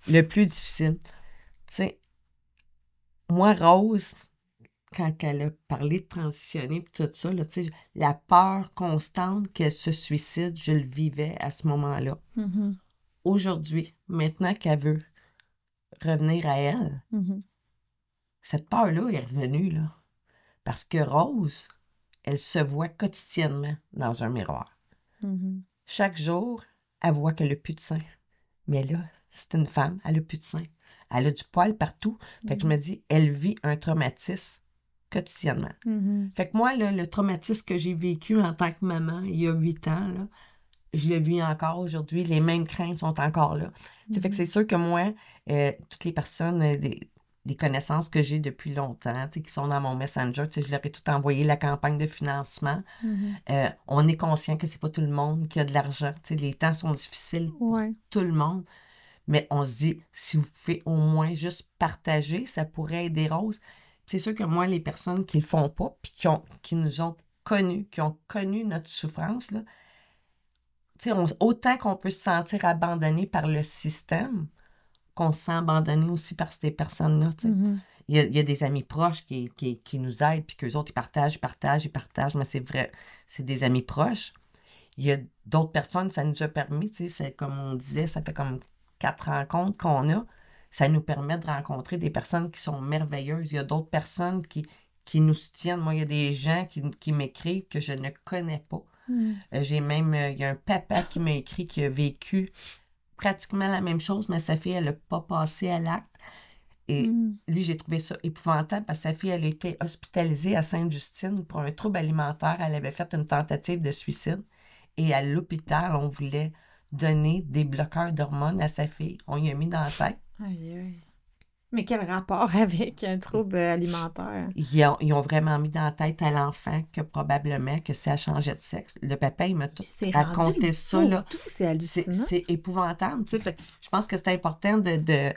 Le plus difficile. Tu sais, moi, Rose, quand elle a parlé de transitionner et tout ça, là, tu sais, la peur constante qu'elle se suicide, je le vivais à ce moment-là. Mm-hmm. Aujourd'hui, maintenant qu'elle veut revenir à elle, Mm-hmm. cette peur-là est revenue, là. Parce que Rose, elle se voit quotidiennement dans un miroir. Mm-hmm. Chaque jour, elle voit qu'elle n'a plus de sein. Mais là, c'est une femme, elle n'a plus de sein. Elle a du poil partout. Fait que je me dis, elle vit un traumatisme quotidiennement. Mm-hmm. Fait que moi, là, le traumatisme que j'ai vécu en tant que maman il y a huit ans, là, je le vis encore aujourd'hui. Les mêmes craintes sont encore là. Mm-hmm. Fait que c'est sûr que moi, euh, toutes les personnes, euh, des, des connaissances que j'ai depuis longtemps, qui sont dans mon Messenger, je leur ai tout envoyé la campagne de financement. Mm-hmm. Euh, on est conscient que c'est pas tout le monde qui a de l'argent. T'sais, les temps sont difficiles pour Ouais. tout le monde. Mais on se dit, si vous pouvez au moins juste partager, ça pourrait aider Rose. C'est sûr que moi, les personnes qui le font pas, puis qui, ont, qui nous ont connus, qui ont connu notre souffrance, là, on, autant qu'on peut se sentir abandonné par le système, qu'on se sent abandonné aussi par ces personnes-là. Mm-hmm. Il y a, il y a des amis proches qui, qui, qui nous aident, puis qu'eux autres, ils partagent, ils partagent, ils partagent, mais c'est vrai, c'est des amis proches. Il y a d'autres personnes, ça nous a permis, c'est comme on disait, ça fait comme quatre rencontres qu'on a, ça nous permet de rencontrer des personnes qui sont merveilleuses. Il y a d'autres personnes qui, qui nous soutiennent. Moi, il y a des gens qui, qui m'écrivent que je ne connais pas. Mm. Euh, j'ai même, euh, il y a un papa qui m'a écrit qui a vécu pratiquement la même chose, mais sa fille, elle n'a pas passé à l'acte. Et mm. lui, j'ai trouvé ça épouvantable parce que sa fille, elle a été hospitalisée à Sainte-Justine pour un trouble alimentaire. Elle avait fait une tentative de suicide. Et à l'hôpital, on voulait donner des bloqueurs d'hormones à sa fille. On y a mis dans la tête. Aïe, aïe. Mais quel rapport avec un trouble alimentaire? Ils ont, ils ont vraiment mis dans la tête à l'enfant que probablement que ça changeait de sexe. Le papa, il m'a tout raconté ça. Tout, là. Tout, c'est hallucinant. C'est, c'est épouvantable. Tu sais, fait, je pense que c'est important de, de,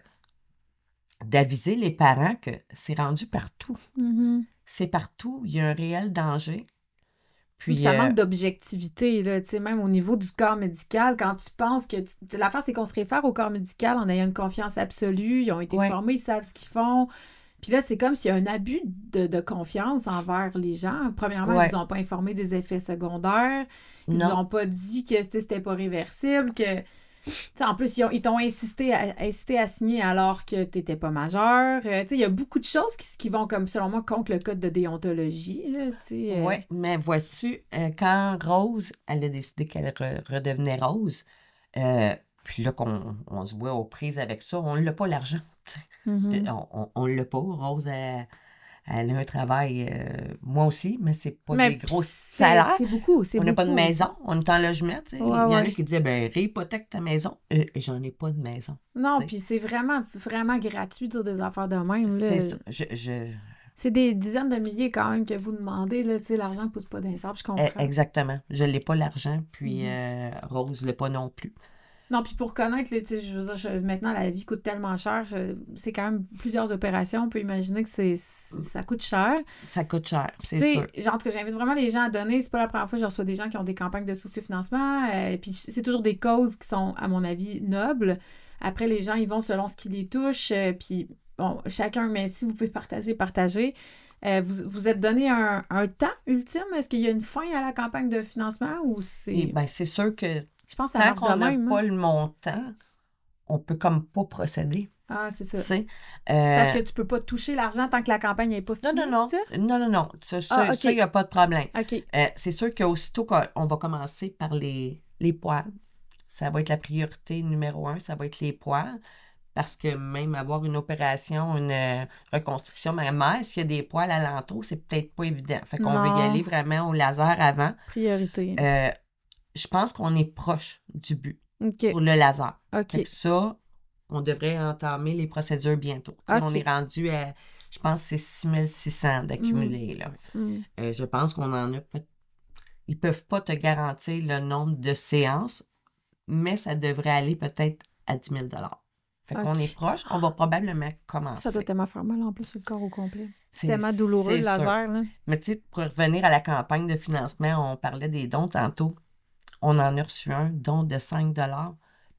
d'aviser les parents que c'est rendu partout. Mm-hmm. C'est partout. Il y a un réel danger. Puis, ça euh... manque d'objectivité, là, tu sais, même au niveau du corps médical, quand tu penses que... Tu... L'affaire, c'est qu'on se réfère au corps médical en ayant une confiance absolue, ils ont été ouais. formés, ils savent ce qu'ils font. Puis là, c'est comme s'il y a un abus de, de confiance envers les gens. Premièrement, ouais. ils ne nous ont pas informé des effets secondaires, ils ne nous ont pas dit que c'était pas réversible, que... T'sais, en plus, ils, ont, ils t'ont insisté à, incité à signer alors que tu n'étais pas majeur. Euh, il y a beaucoup de choses qui, qui vont, comme selon moi, contre le code de déontologie. Euh... Oui, mais vois-tu, euh, quand Rose, elle a décidé qu'elle re- redevenait Rose, euh, puis là qu'on on se voit aux prises avec ça, on n'a pas l'argent. Mm-hmm. On ne l'a pas. Rose, elle, elle a un travail, euh, moi aussi, mais c'est pas mais des gros c'est, salaires. C'est beaucoup, c'est on n'a pas de maison, ça. On est en logement. Ouais, Il y en ouais. a qui disaient, ben réhypothèque ta maison. Euh, j'en ai pas de maison. Non, puis c'est vraiment, vraiment gratuit de dire des affaires de même. Là. C'est ça. Je, je... C'est des dizaines de milliers quand même que vous demandez. Là, l'argent ne pousse pas d'un sable, je comprends. Exactement. Je n'ai pas l'argent, puis mm-hmm. euh, Rose ne l'a pas non plus. Non, puis pour connaître, là, je veux dire, je, maintenant, la vie coûte tellement cher, je, c'est quand même plusieurs opérations. On peut imaginer que c'est, c'est ça coûte cher. Ça coûte cher, c'est t'sais, sûr. Genre, que j'invite vraiment les gens à donner. C'est pas la première fois que je reçois des gens qui ont des campagnes de socio-financement. Euh, et puis c'est toujours des causes qui sont, à mon avis, nobles. Après, les gens, ils vont selon ce qui les touche. Euh, puis, bon, chacun, mais si vous pouvez partager, partagez. Euh, vous vous êtes donné un, un temps ultime? Est-ce qu'il y a une fin à la campagne de financement ou c'est... Eh bien, c'est sûr que je pense que ça tant qu'on n'a pas le montant, on peut comme pas procéder. Ah, c'est ça. Euh... Parce que tu peux pas toucher l'argent tant que la campagne n'est pas finie. Non, non, non. Ça? Non, non, non. Ça, ça, ah, il n'y a pas de problème. Okay. Euh, c'est sûr qu'aussitôt qu'on va commencer par les, les poils, ça va être la priorité numéro un, ça va être les poils. Parce que même avoir une opération, une euh, reconstruction mammaire, s'il y a des poils alentour, c'est peut-être pas évident. Fait qu'on non. veut y aller vraiment au laser avant. Priorité. Euh, je pense qu'on est proche du but okay. pour le laser. Okay. Fait que ça, on devrait entamer les procédures bientôt. Okay. On est rendu à, je pense que c'est six mille six cents d'accumuler. Mm. Là. Mm. Euh, je pense qu'on en a pas... Ils peuvent pas te garantir le nombre de séances, mais ça devrait aller peut-être à dix mille dollars. Fait okay. qu'on est proche, on va probablement commencer. Ça doit tellement faire mal en plus sur le corps au complet. C'est tellement douloureux, c'est le laser. Là. Mais tu sais, pour revenir à la campagne de financement, on parlait des dons tantôt. On en a reçu un don de cinq dollars.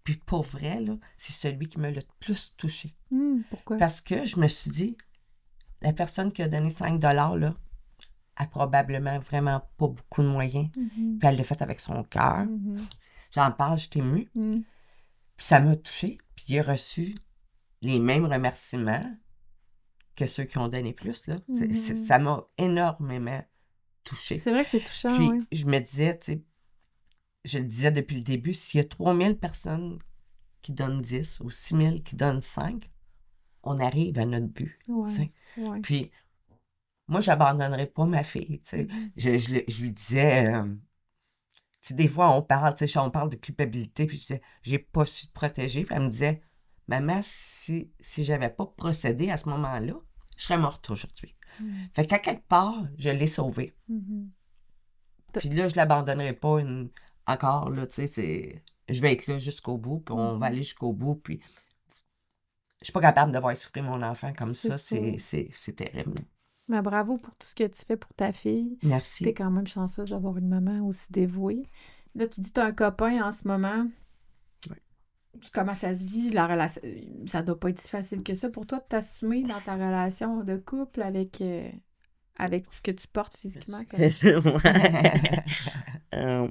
Puis pour vrai, là, c'est celui qui m'a le plus touchée. Mm, pourquoi? Parce que je me suis dit, la personne qui a donné cinq dollars, là, a probablement vraiment pas beaucoup de moyens. Mm-hmm. Puis elle l'a fait avec son cœur. Mm-hmm. J'en parle, je t'ai émue. Mm. Puis ça m'a touchée. Puis il a reçu les mêmes remerciements que ceux qui ont donné plus, là. C'est- c'est- Mm-hmm. ça m'a énormément touchée. C'est vrai que c'est touchant, Puis oui. je me disais, tu sais, je le disais depuis le début, s'il y a trois mille personnes qui donnent dix ou six mille qui donnent cinq, on arrive à notre but. tu Ouais, sais. ouais. Puis moi, j'abandonnerai pas ma fille. tu sais. Mhm. Je, je, le- je lui disais, euh, tu sais, des fois, on parle, tu sais, on parle de culpabilité, puis je disais, j'ai pas su te protéger. Puis elle me disait, maman, si, si j'avais pas procédé à ce moment-là, je serais morte aujourd'hui. Mhm. Fait qu'à quelque part, je l'ai sauvée. Mhm. Puis là, je l'abandonnerai pas une... encore, là, tu sais, c'est... Je vais être là jusqu'au bout, puis on va Mhm. aller jusqu'au bout, puis je suis pas capable de voir souffrir mon enfant comme C'est ça, c'est, sûr. c'est, c'est terrible. Mais bravo pour tout ce que tu fais pour ta fille. T'es Merci. quand même chanceuse d'avoir une maman aussi dévouée. Là, tu dis que tu as un copain en ce moment. Ouais. Comment ça se vit, la relation? Ça doit pas être si facile que ça pour toi de t'assumer dans ta relation de couple avec, euh, avec ce que tu portes physiquement. Comme... Ouais. Euh,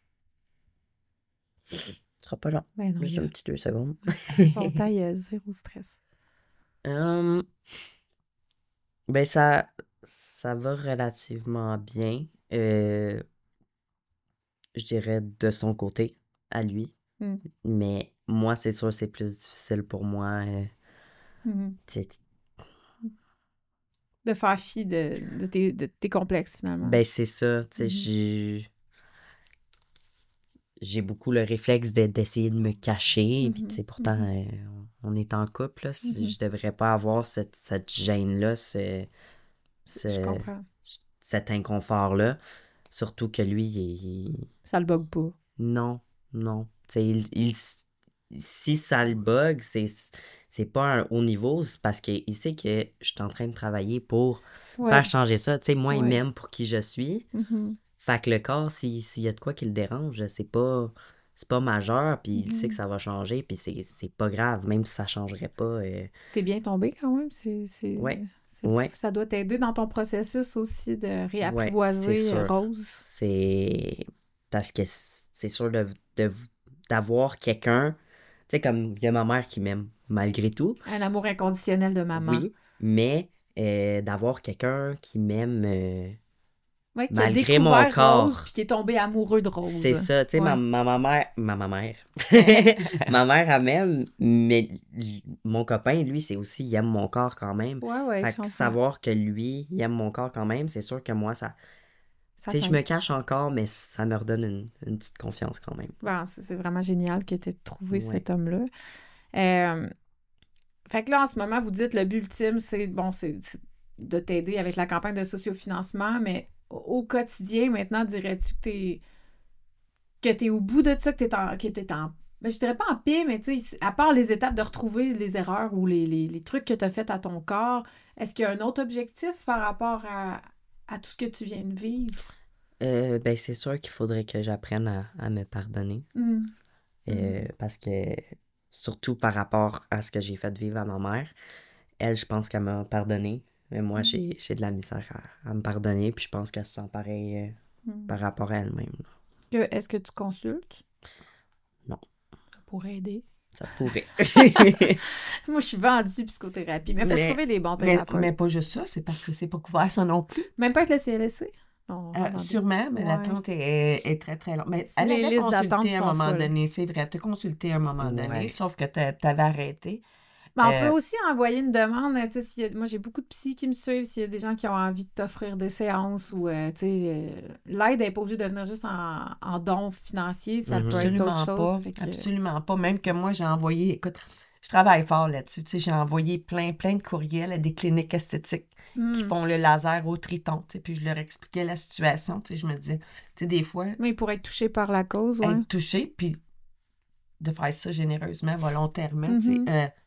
Ce sera pas long. Ben non, Juste il y un a- petit deux secondes. ton temps, il y a zéro stress. Euh, ben, ça, ça va relativement bien. Euh, je dirais de son côté, à lui. Mm. Mais moi, c'est sûr, c'est plus difficile pour moi. euh, Mhm. c'est- De faire fi de, de, tes, de tes complexes, finalement. Ben, c'est ça. Tu sais, Mhm. j'ai... J'ai beaucoup le réflexe de- d'essayer de me cacher. Puis, Mhm. tu sais, pourtant, Mhm. euh, on est en couple, là. Si Mhm. Je devrais pas avoir cette, cette gêne-là, ce, Je ce- comprends. cet inconfort-là. Surtout que lui, il, il- Ça le bug pas. non, non. Tu sais, il, il- si ça le bug, c'est, c'est pas un haut niveau, c'est parce qu'il sait que je suis en train de travailler pour Ouais. faire changer ça. Tu sais, moi, il Ouais. m'aime pour qui je suis. Mhm. Fait que le corps, si- s'il y a de quoi qui le dérange, c'est pas, c'est pas majeur, puis il sait que Mhm. ça va changer, puis c'est, c'est pas grave, même si ça changerait pas. euh, T'es bien tombé quand même. C'est, c'est, Ouais. c'est- Ouais. Ça doit t'aider dans ton processus aussi de Ouais, réapprivoiser c'est euh, sûr. Rose. C'est parce que c'est sûr de, de- d'avoir quelqu'un, tu sais, comme il y a ma mère qui m'aime malgré tout, Un amour inconditionnel de maman. oui, mais euh, d'avoir quelqu'un qui m'aime euh, Ouais, qui a malgré mon découvert corps. Rose puis qui est tombé amoureux de Rose. C'est ça, tu sais, ma, Ouais. ma, ma mère, ma, ma mère, ma mère, elle m'aime, mais l- mon copain, lui, c'est aussi, il aime mon corps quand même. Ouais, ouais, Fait je que comprends. savoir que lui, il aime mon corps quand même, c'est sûr que moi, ça, Ça tu sais, je t'aide. me cache encore, mais ça me redonne une, une petite confiance quand même. Bon, c'est c'est vraiment génial que tu aies trouvé Ouais. cet homme-là. Euh, fait que là, en ce moment, vous dites le but ultime, c'est bon, c'est c'est de t'aider avec la campagne de sociofinancement, mais au, au quotidien, maintenant, dirais-tu que t'es que t'es au bout de ça, que t'es en, que t'es en ben, je dirais pas en paix, mais tu sais, à part les étapes de retrouver les erreurs ou les, les, les trucs que tu as fait à ton corps, est-ce qu'il y a un autre objectif par rapport à, à tout ce que tu viens de vivre? Euh, ben, c'est sûr qu'il faudrait que j'apprenne à, à me pardonner. Mm. Euh, Mm. Parce que, surtout par rapport à ce que j'ai fait vivre à ma mère, elle, je pense qu'elle m'a pardonné. Mais moi, Mm. j'ai, j'ai de la misère à, à me pardonner. Puis je pense qu'elle se sent pareil euh, Mm. par rapport à elle-même. Que- Est-ce que tu consultes? Non. Ça pourrait aider. Ça pourrait. Moi, je suis vendue psychothérapie, mais il faut Mais- trouver des bons Mais, thérapeutes. mais pas juste ça, c'est parce que c'est pas couvert ça non plus. Même pas avec le C L S C? Non, Euh, attendez. sûrement, mais Ouais. l'attente est, est très, très longue. Mais Si elle les avait listes d'attente consulté à sont un moment folles. donné, c'est vrai, tu as consulté à un moment donné, Ouais. sauf que t'a- t'avais arrêté. Mais on Euh, peut aussi envoyer une demande. Tu sais, s'il y a- moi, j'ai beaucoup de psys qui me suivent. S'il y a des gens qui ont envie de t'offrir des séances ou, euh, tu sais, euh, l'aide n'est pas obligée de venir juste en, en don financier. Ça Mhm. peut être Absolument autre chose. pas. Fait que- Absolument pas. Même que moi, j'ai envoyé, écoute, je travaille fort là-dessus. Tu sais, j'ai envoyé plein, plein de courriels à des cliniques esthétiques Hmm. qui font le laser au triton. Tu sais, puis je leur expliquais la situation. Tu sais, je me disais, tu sais, des fois, Mais il pourrait être touché par la cause, ouais. être touché, puis de faire ça généreusement, volontairement, tu sais, Mhm. euh,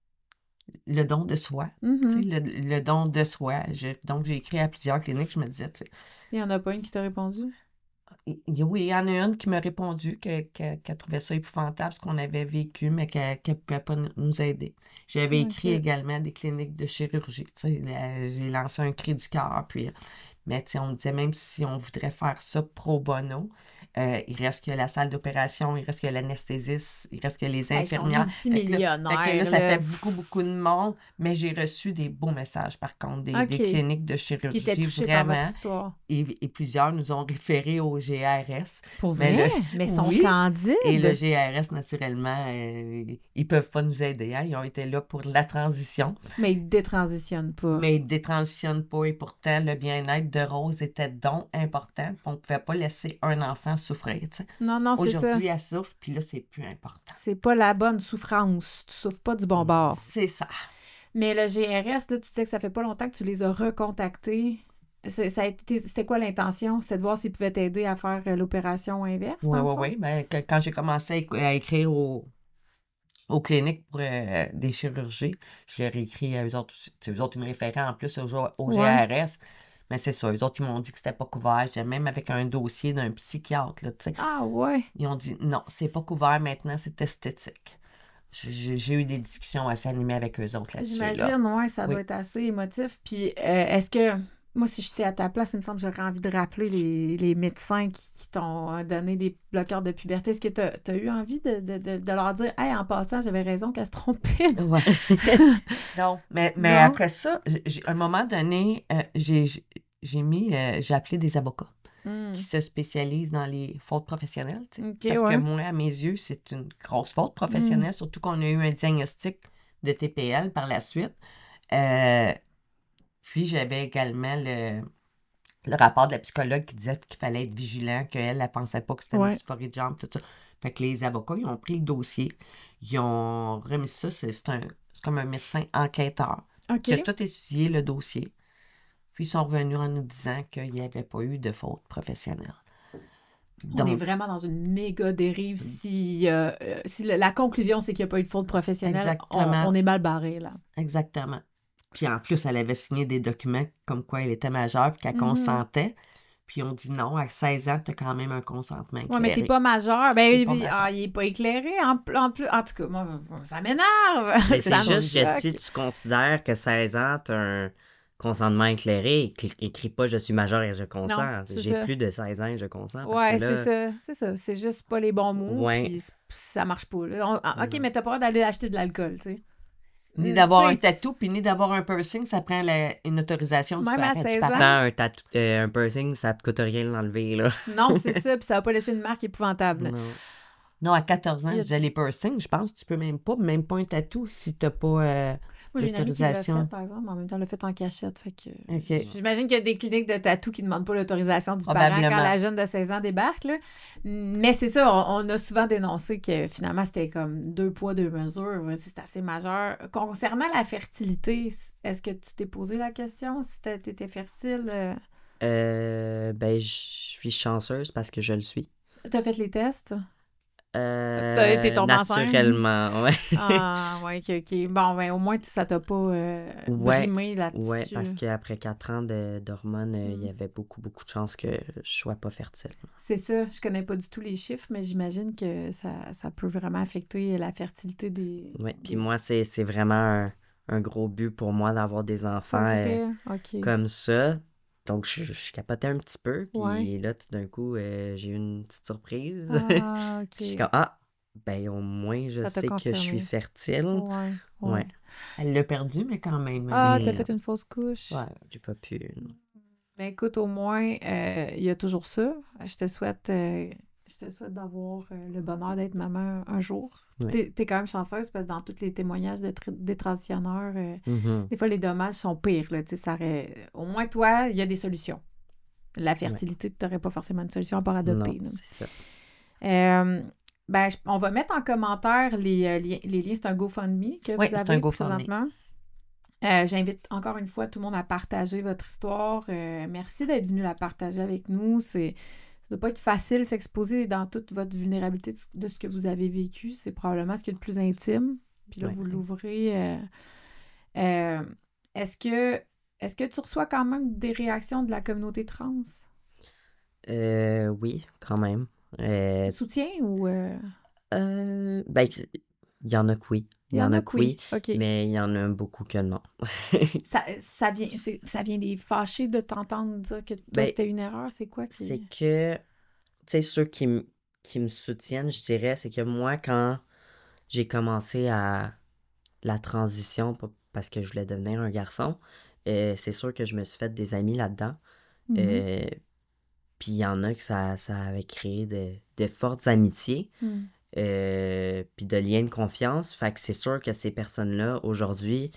le don de soi. Mhm. Tu sais, le, le don de soi. Je- donc, j'ai écrit à plusieurs cliniques, je me disais, tu sais, Il n'y en a pas une qui t'a répondu? Il y a- Oui, il y en a une qui m'a répondu que- que- qu'elle trouvait ça épouvantable, ce qu'on avait vécu, mais qu'elle ne pouvait pas nous nous aider. J'avais écrit OK. également à des cliniques de chirurgie. Tu sais, là, j'ai lancé un cri du cœur. Puis, mais tu sais, on me disait même si on voudrait faire ça pro bono, euh, il reste que la salle d'opération, il reste que l'anesthésiste, il reste que les Ben, ils sont infirmières. Fait que là, fait que là, multimillionnaires, ça là. fait beaucoup, beaucoup de monde, mais j'ai reçu des beaux messages, par contre, des, des OK. cliniques de Qui étaient chirurgie, touchés par votre vraiment. histoire. Et, et plusieurs nous ont référés au G R S. Pour Mais vrai? le- Mais ils sont oui. candides. Et le G R S, naturellement, euh, ils peuvent pas nous aider. Hein. Ils ont été là pour la transition, Mais ils détransitionnent pas. mais ils ne détransitionnent pas. Et pourtant, le bien-être de Rose était donc important. On ne pouvait pas laisser un enfant souffrir. tu sais. Non, non, c'est ça. Aujourd'hui, elle souffre, puis là, c'est plus important. C'est pas la bonne souffrance. Tu souffres pas du bon bord. C'est ça. Mais le G R S, là, tu sais que ça fait pas longtemps que tu les as recontactés. C'est- ça a été- C'était quoi l'intention? C'était de voir s'ils pouvaient t'aider à faire euh, l'opération inverse? Oui, dans le oui, fond? oui. Ben, que- quand j'ai commencé à, éc- à écrire au- aux cliniques pour euh, des chirurgies, je leur ai écrit à eux autres aussi. Tu sais, eux autres, ils me référaient en plus au, G- au Ouais. G R S. Mais c'est ça, eux autres, ils m'ont dit que c'était pas couvert. J'étais même avec un dossier d'un psychiatre, là, tu sais. Ah ouais. Ils ont dit non, c'est pas couvert maintenant, c'est esthétique. J'ai j'ai eu des discussions assez animées avec eux autres là-dessus. Là. J'imagine, ouais, ça Oui. doit être assez émotif. Puis, euh, est-ce que, moi, si j'étais à ta place, il me semble que j'aurais envie de rappeler les, les médecins qui, qui t'ont euh, donné des bloqueurs de puberté. Est-ce que tu as eu envie de, de, de, de leur dire, hey, en passant, j'avais raison qu'elle se trompait? Ouais. non, mais, mais Non? après ça, j'ai- à un moment donné, euh, j'ai j'ai- j'ai mis, euh, j'ai appelé des avocats Hmm. qui se spécialisent dans les fautes professionnelles. tu sais. OK, Parce ouais. que moi, à mes yeux, c'est une grosse faute professionnelle, surtout qu'on a eu un diagnostic de T P L par la suite. Euh, puis j'avais également le, le rapport de la psychologue qui disait qu'il fallait être vigilant, qu'elle ne pensait pas que c'était Ouais. une dysphorie de jambe, tout ça. Fait que les avocats, ils ont pris le dossier, ils ont remis ça, c'est c'est un, c'est comme un médecin enquêteur OK. qui a tout étudié le dossier. Puis ils sont revenus en nous disant qu'il n'y avait pas eu de faute professionnelle. On est Donc, vraiment dans une méga dérive si, euh, euh, si le- la conclusion, c'est qu'il n'y a pas eu de faute professionnelle. On, Exactement. on est mal barré, là. exactement. Puis en plus, elle avait signé des documents comme quoi elle était majeure puis qu'elle Mhm. consentait. Puis on dit non, à seize ans, tu as quand même un consentement éclairé. Ouais, mais t'es pas majeur. Ben, T'es pas il- majeur. ah, il est pas éclairé. En, pl- en plus, en tout cas, moi, ça m'énerve. Mais Ça c'est me juste que choque. si tu considères que seize ans, tu as un consentement éclairé, écris, écris pas je suis majeur et je consens. Non, c'est J'ai ça. plus de seize ans et je consens. Parce Ouais, que là, c'est ça. C'est ça. C'est juste pas les bons mots. Ouais. Puis c- ça marche pas. là. On- ah, OK, Non. mais t'as pas le droit d'aller acheter de l'alcool, tu sais. Ni Mm, d'avoir t'sais, un tatou, puis ni d'avoir un piercing, ça prend la- une autorisation du Même à parent. du seize parent. ans. Pourtant, un, tatou- euh, un piercing, ça te coûte rien de l'enlever, là. Non, c'est ça. Puis ça va pas laisser une marque épouvantable. Non. Non, à quatorze ans, Il y a- j'ai les piercings, je pense que tu peux même pas, même pas un tatou si t'as pas... euh, Moi, j'ai une amie qui l'a l'autorisation. fait, par exemple, mais en même temps, elle l'a fait en cachette. Fait que... OK. J'imagine qu'il y a des cliniques de tatou qui ne demandent pas l'autorisation du parent Probablement. quand la jeune de seize ans débarque. Là. Mais c'est ça, on, on a souvent dénoncé que finalement, c'était comme deux poids, deux mesures. Ouais, c'est assez majeur. Concernant la fertilité, est-ce que tu t'es posé la question si tu étais fertile? euh? Euh, ben, je suis chanceuse parce que je le suis. Tu as fait les tests? Euh, T'as été tombée enceinte? naturellement, ouais. Ah, ouais, ok, ok. Bon, ben, au moins, ça t'a pas euh, Ouais, brimé là-dessus. Ouais, parce qu'après quatre ans de- d'hormones, euh, il Mm. y avait beaucoup, beaucoup de chances que je sois pas fertile. C'est ça, je connais pas du tout les chiffres, mais j'imagine que ça, ça peut vraiment affecter la fertilité des... Ouais, puis des- moi, c'est c'est vraiment un, un gros but pour moi d'avoir des Pour enfants euh, vrai? Ok. comme ça. Donc, je, je capotais un petit peu. Puis Ouais. là, tout d'un coup, euh, j'ai eu une petite surprise. Ah, Puis je suis ok. comme, ah, ben au moins, je Ça t'a sais que je suis confirmé. fertile. Ouais, ouais. Ouais. Elle l'a perdu, mais quand même. Ah, Mais t'as non. fait une fausse couche? Ouais. J'ai pas pu. non. Ben écoute, au moins, euh, il y a toujours ça. Je te souhaite, euh, je te souhaite d'avoir euh, le bonheur d'être maman un jour. Ouais. T'es, t'es quand même chanceuse parce que dans tous les témoignages de tra- des transitionneurs, euh, Mhm. des fois, les dommages sont pires. Là, tu sais, ça aurait- Au moins, toi, il y a des solutions. La fertilité, tu n'aurais pas forcément une solution à part adopter. Non, là. c'est ça. Euh, ben, je- on va mettre en commentaire les, euh, liens. Les liens, c'est un GoFundMe que Oui, vous c'est avez un GoFundMe. présentement. Euh, j'invite encore une fois tout le monde à partager votre histoire. Euh, merci d'être venu la partager avec nous. C'est, ça ne doit pas être facile s'exposer dans toute votre vulnérabilité de, de ce que vous avez vécu. C'est probablement ce qui est le plus intime. Puis là, Ouais. vous l'ouvrez. euh, euh, est-ce que, est-ce que tu reçois quand même des réactions de la communauté trans? Euh, oui, quand même. Euh, Soutien ou... euh, euh, ben, il y en a que oui. Il y en a que oui, OK. Mais il y en a beaucoup que non. Ça, ça, vient, c'est, ça vient des fâchés de t'entendre dire que toi, Ben, c'était une erreur, c'est quoi? Qui... C'est que, tu sais, ceux qui, m- qui me soutiennent, je dirais, c'est que moi, quand j'ai commencé à la transition, pas- parce que je voulais devenir un garçon, euh, c'est sûr que je me suis fait des amis là-dedans. Mhm. Euh, Puis il y en a que ça, ça avait créé de, de fortes amitiés, Mm. euh, puis de liens de confiance. Fait que c'est sûr que ces personnes-là, aujourd'hui,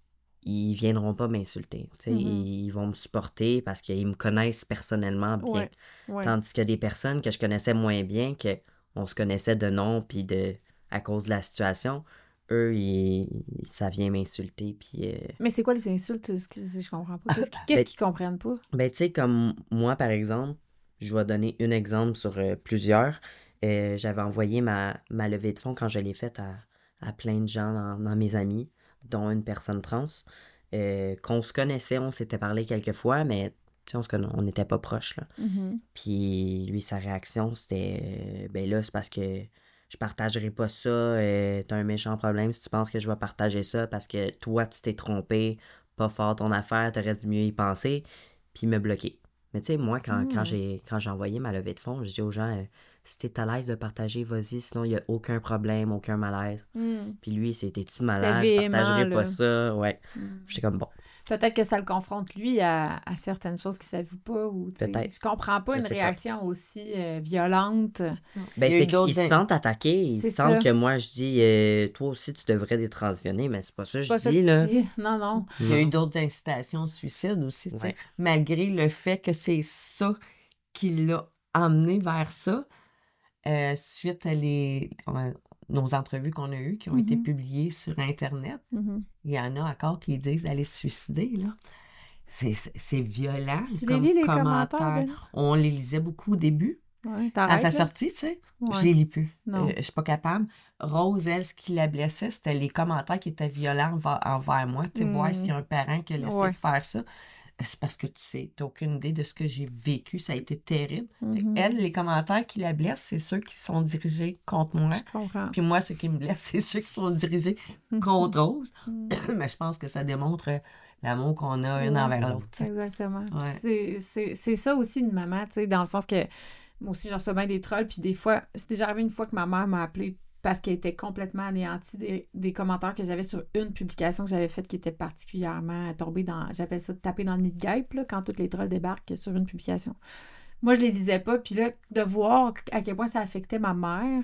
ils viendront pas m'insulter. Tu sais, Mhm. Ils vont me supporter parce qu'ils me connaissent personnellement bien. Ouais, ouais. Tandis que des personnes que je connaissais moins bien, que on se connaissait de nom, puis de à cause de la situation, eux, ils, ça vient m'insulter. Puis, euh, Mais c'est quoi les insultes? C'est ce que- Je comprends pas. Qu'est-ce qu'ils qu'est-ce Ben- qu'ils comprennent pas? ben, tu sais, comme moi, par exemple, je vais donner un exemple sur euh, plusieurs. Euh, j'avais envoyé ma, ma levée de fonds quand je l'ai faite à, à plein de gens dans, dans mes amis, dont une personne trans, euh, qu'on se connaissait, on s'était parlé quelques fois, mais tu sais, on se conna- on n'était pas proches, là. Mhm. Puis lui, sa réaction, c'était euh, ben là, c'est parce que je partagerai pas ça. Euh, t'as un méchant problème si tu penses que je vais partager ça parce que toi, tu t'es trompé, pas fort ton affaire, t'aurais dû mieux y penser, puis me bloquer. Mais tu sais, moi, quand, quand Mm. j'ai quand j'ai envoyé ma levée de fonds, je dis aux gens, euh, si t'es à l'aise de partager, vas-y, sinon il n'y a aucun problème, aucun malaise. Mm. Puis lui, c'était tu malade, je véhément, partagerai là. pas ça. Ouais. Mm. J'étais comme bon. Peut-être que ça le confronte, lui, à, à certaines choses qu'il ne savait pas. Ou, tu sais, Peut-être. je comprends pas Je une sais pas. réaction aussi euh, violente. Ben, Il y a eu c'est d'autres qu'ils se in- sentent attaqués, ils C'est sentent ça. que moi je dis euh, toi aussi tu devrais détransitionner, mais c'est pas ça que C'est je pas ça dis que tu là. dis. Non, non. Il y a eu Non. d'autres incitations au suicide aussi, tu sais. Ouais. Malgré le fait que c'est ça qui l'a emmené vers ça, euh, suite à les, on- nos entrevues qu'on a eues, qui ont été Mhm. publiées sur Internet, Mhm. il y en a encore qui disent d'aller se suicider, là. C'est, c'est- c'est violent Tu les comme lis, les commentaire. commentaires, Denis? On les lisait beaucoup au début. Ouais, À t'arrêtes, sa là? sortie, tu sais, Ouais. je les lis plus. Non. Euh, je suis pas capable. Rose, elle, ce qui la blessait, c'était les commentaires qui étaient violents envers, envers moi. Tu sais, voir Mm. s'il y a un parent qui a laissé Ouais. faire ça. C'est parce que tu sais, t'as aucune idée de ce que j'ai vécu. Ça a été terrible. Fait que Mhm. elle, les commentaires qui la blessent, c'est ceux qui sont dirigés contre moi. Je comprends. Puis moi, ceux qui me blessent, c'est ceux qui sont dirigés Mhm. contre Rose. Mm. Mais je pense que ça démontre euh, l'amour qu'on a une Ouais. envers l'autre. tu sais. Exactement. Puis Ouais. C'est, c'est, c'est ça aussi une maman, tu sais, dans le sens que moi aussi, j'en reçois bien des trolls, puis des fois, c'est déjà arrivé une fois que ma mère m'a appelée parce qu'elle était complètement anéantie des, des commentaires que j'avais sur une publication que j'avais faite qui était particulièrement tombée dans, j'appelle ça taper dans le nid de guêpe, là, quand toutes les trolls débarquent sur une publication. Moi, je les lisais pas, puis là, de voir à quel point ça affectait ma mère,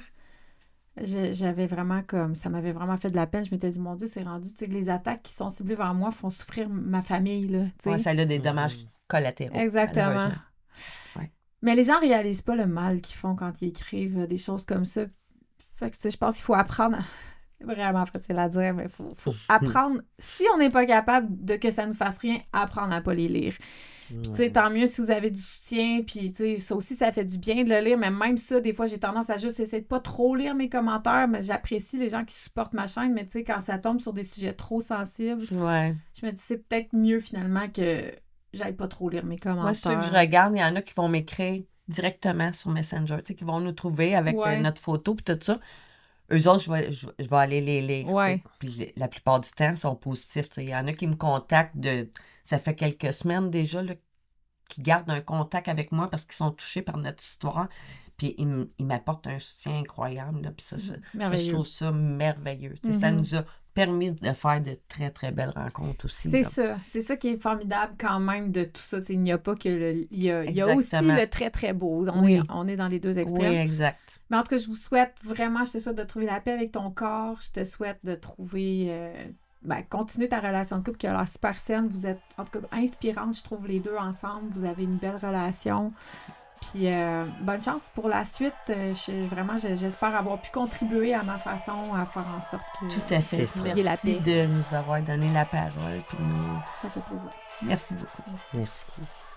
je- j'avais vraiment comme, ça m'avait vraiment fait de la peine. Je m'étais dit, mon Dieu, c'est rendu, tu sais, que les attaques qui sont ciblées vers moi font souffrir ma famille, là, tu sais. Ouais, ça a des dommages Mhm. collatéraux. Exactement. malheureusement. Ouais. Mais les gens réalisent pas le mal qu'ils font quand ils écrivent euh, des choses comme ça. Fait que, tu sais, je pense qu'il faut apprendre. C'est vraiment facile à dire, mais il faut, faut apprendre. Si on n'est pas capable de que ça nous fasse rien, apprendre à pas les lire. Puis, tu sais, Ouais. tant mieux si vous avez du soutien. Puis, tu sais, ça aussi, ça fait du bien de le lire. Mais même ça, des fois, j'ai tendance à juste essayer de pas trop lire mes commentaires. Mais j'apprécie les gens qui supportent ma chaîne. Mais, tu sais, quand ça tombe sur des sujets trop sensibles, Ouais. je me dis, c'est peut-être mieux finalement que j'aille pas trop lire mes commentaires. Moi, ceux que je regarde, il y en a qui vont m'écrire directement sur Messenger, tu sais, qui vont nous trouver avec euh, Ouais. notre photo puis tout ça. Eux autres, je vais, je, je vais aller les lire. tu sais. Ouais. Puis la plupart du temps, ils sont positifs. tu sais. Il y en a qui me contactent de. Ça fait quelques semaines déjà, là, qui gardent un contact avec moi parce qu'ils sont touchés par notre histoire. Puis ils, m- ils m'apportent un soutien incroyable. Là, puis ça, ça, ça, je Merveilleux. trouve trouve ça merveilleux. Tu sais, Ça Mhm. nous a permis de faire de très, très belles rencontres aussi. C'est là. ça. C'est ça qui est formidable quand même de tout ça. T'sais, il n'y a pas que le. Il y a, il y a aussi Exactement. le très, très beau. On, Oui. est, on est dans les deux extrêmes. Oui, exact. Mais en tout cas, je vous souhaite vraiment, je te souhaite de trouver la paix avec ton corps. Je te souhaite de trouver. Euh, ben, continuer ta relation de couple qui a l'air super saine. Vous êtes, en tout cas, inspirantes, je trouve, les deux ensemble. Vous avez une belle relation. Puis, euh, bonne chance pour la suite. Euh, je- vraiment, je- j'espère avoir pu contribuer à ma façon à faire en sorte que Tout à fait. C'est ça. il y ait la Merci paix. de nous avoir donné la parole. Puis de nous... Ça fait plaisir. Merci beaucoup. Merci. Merci.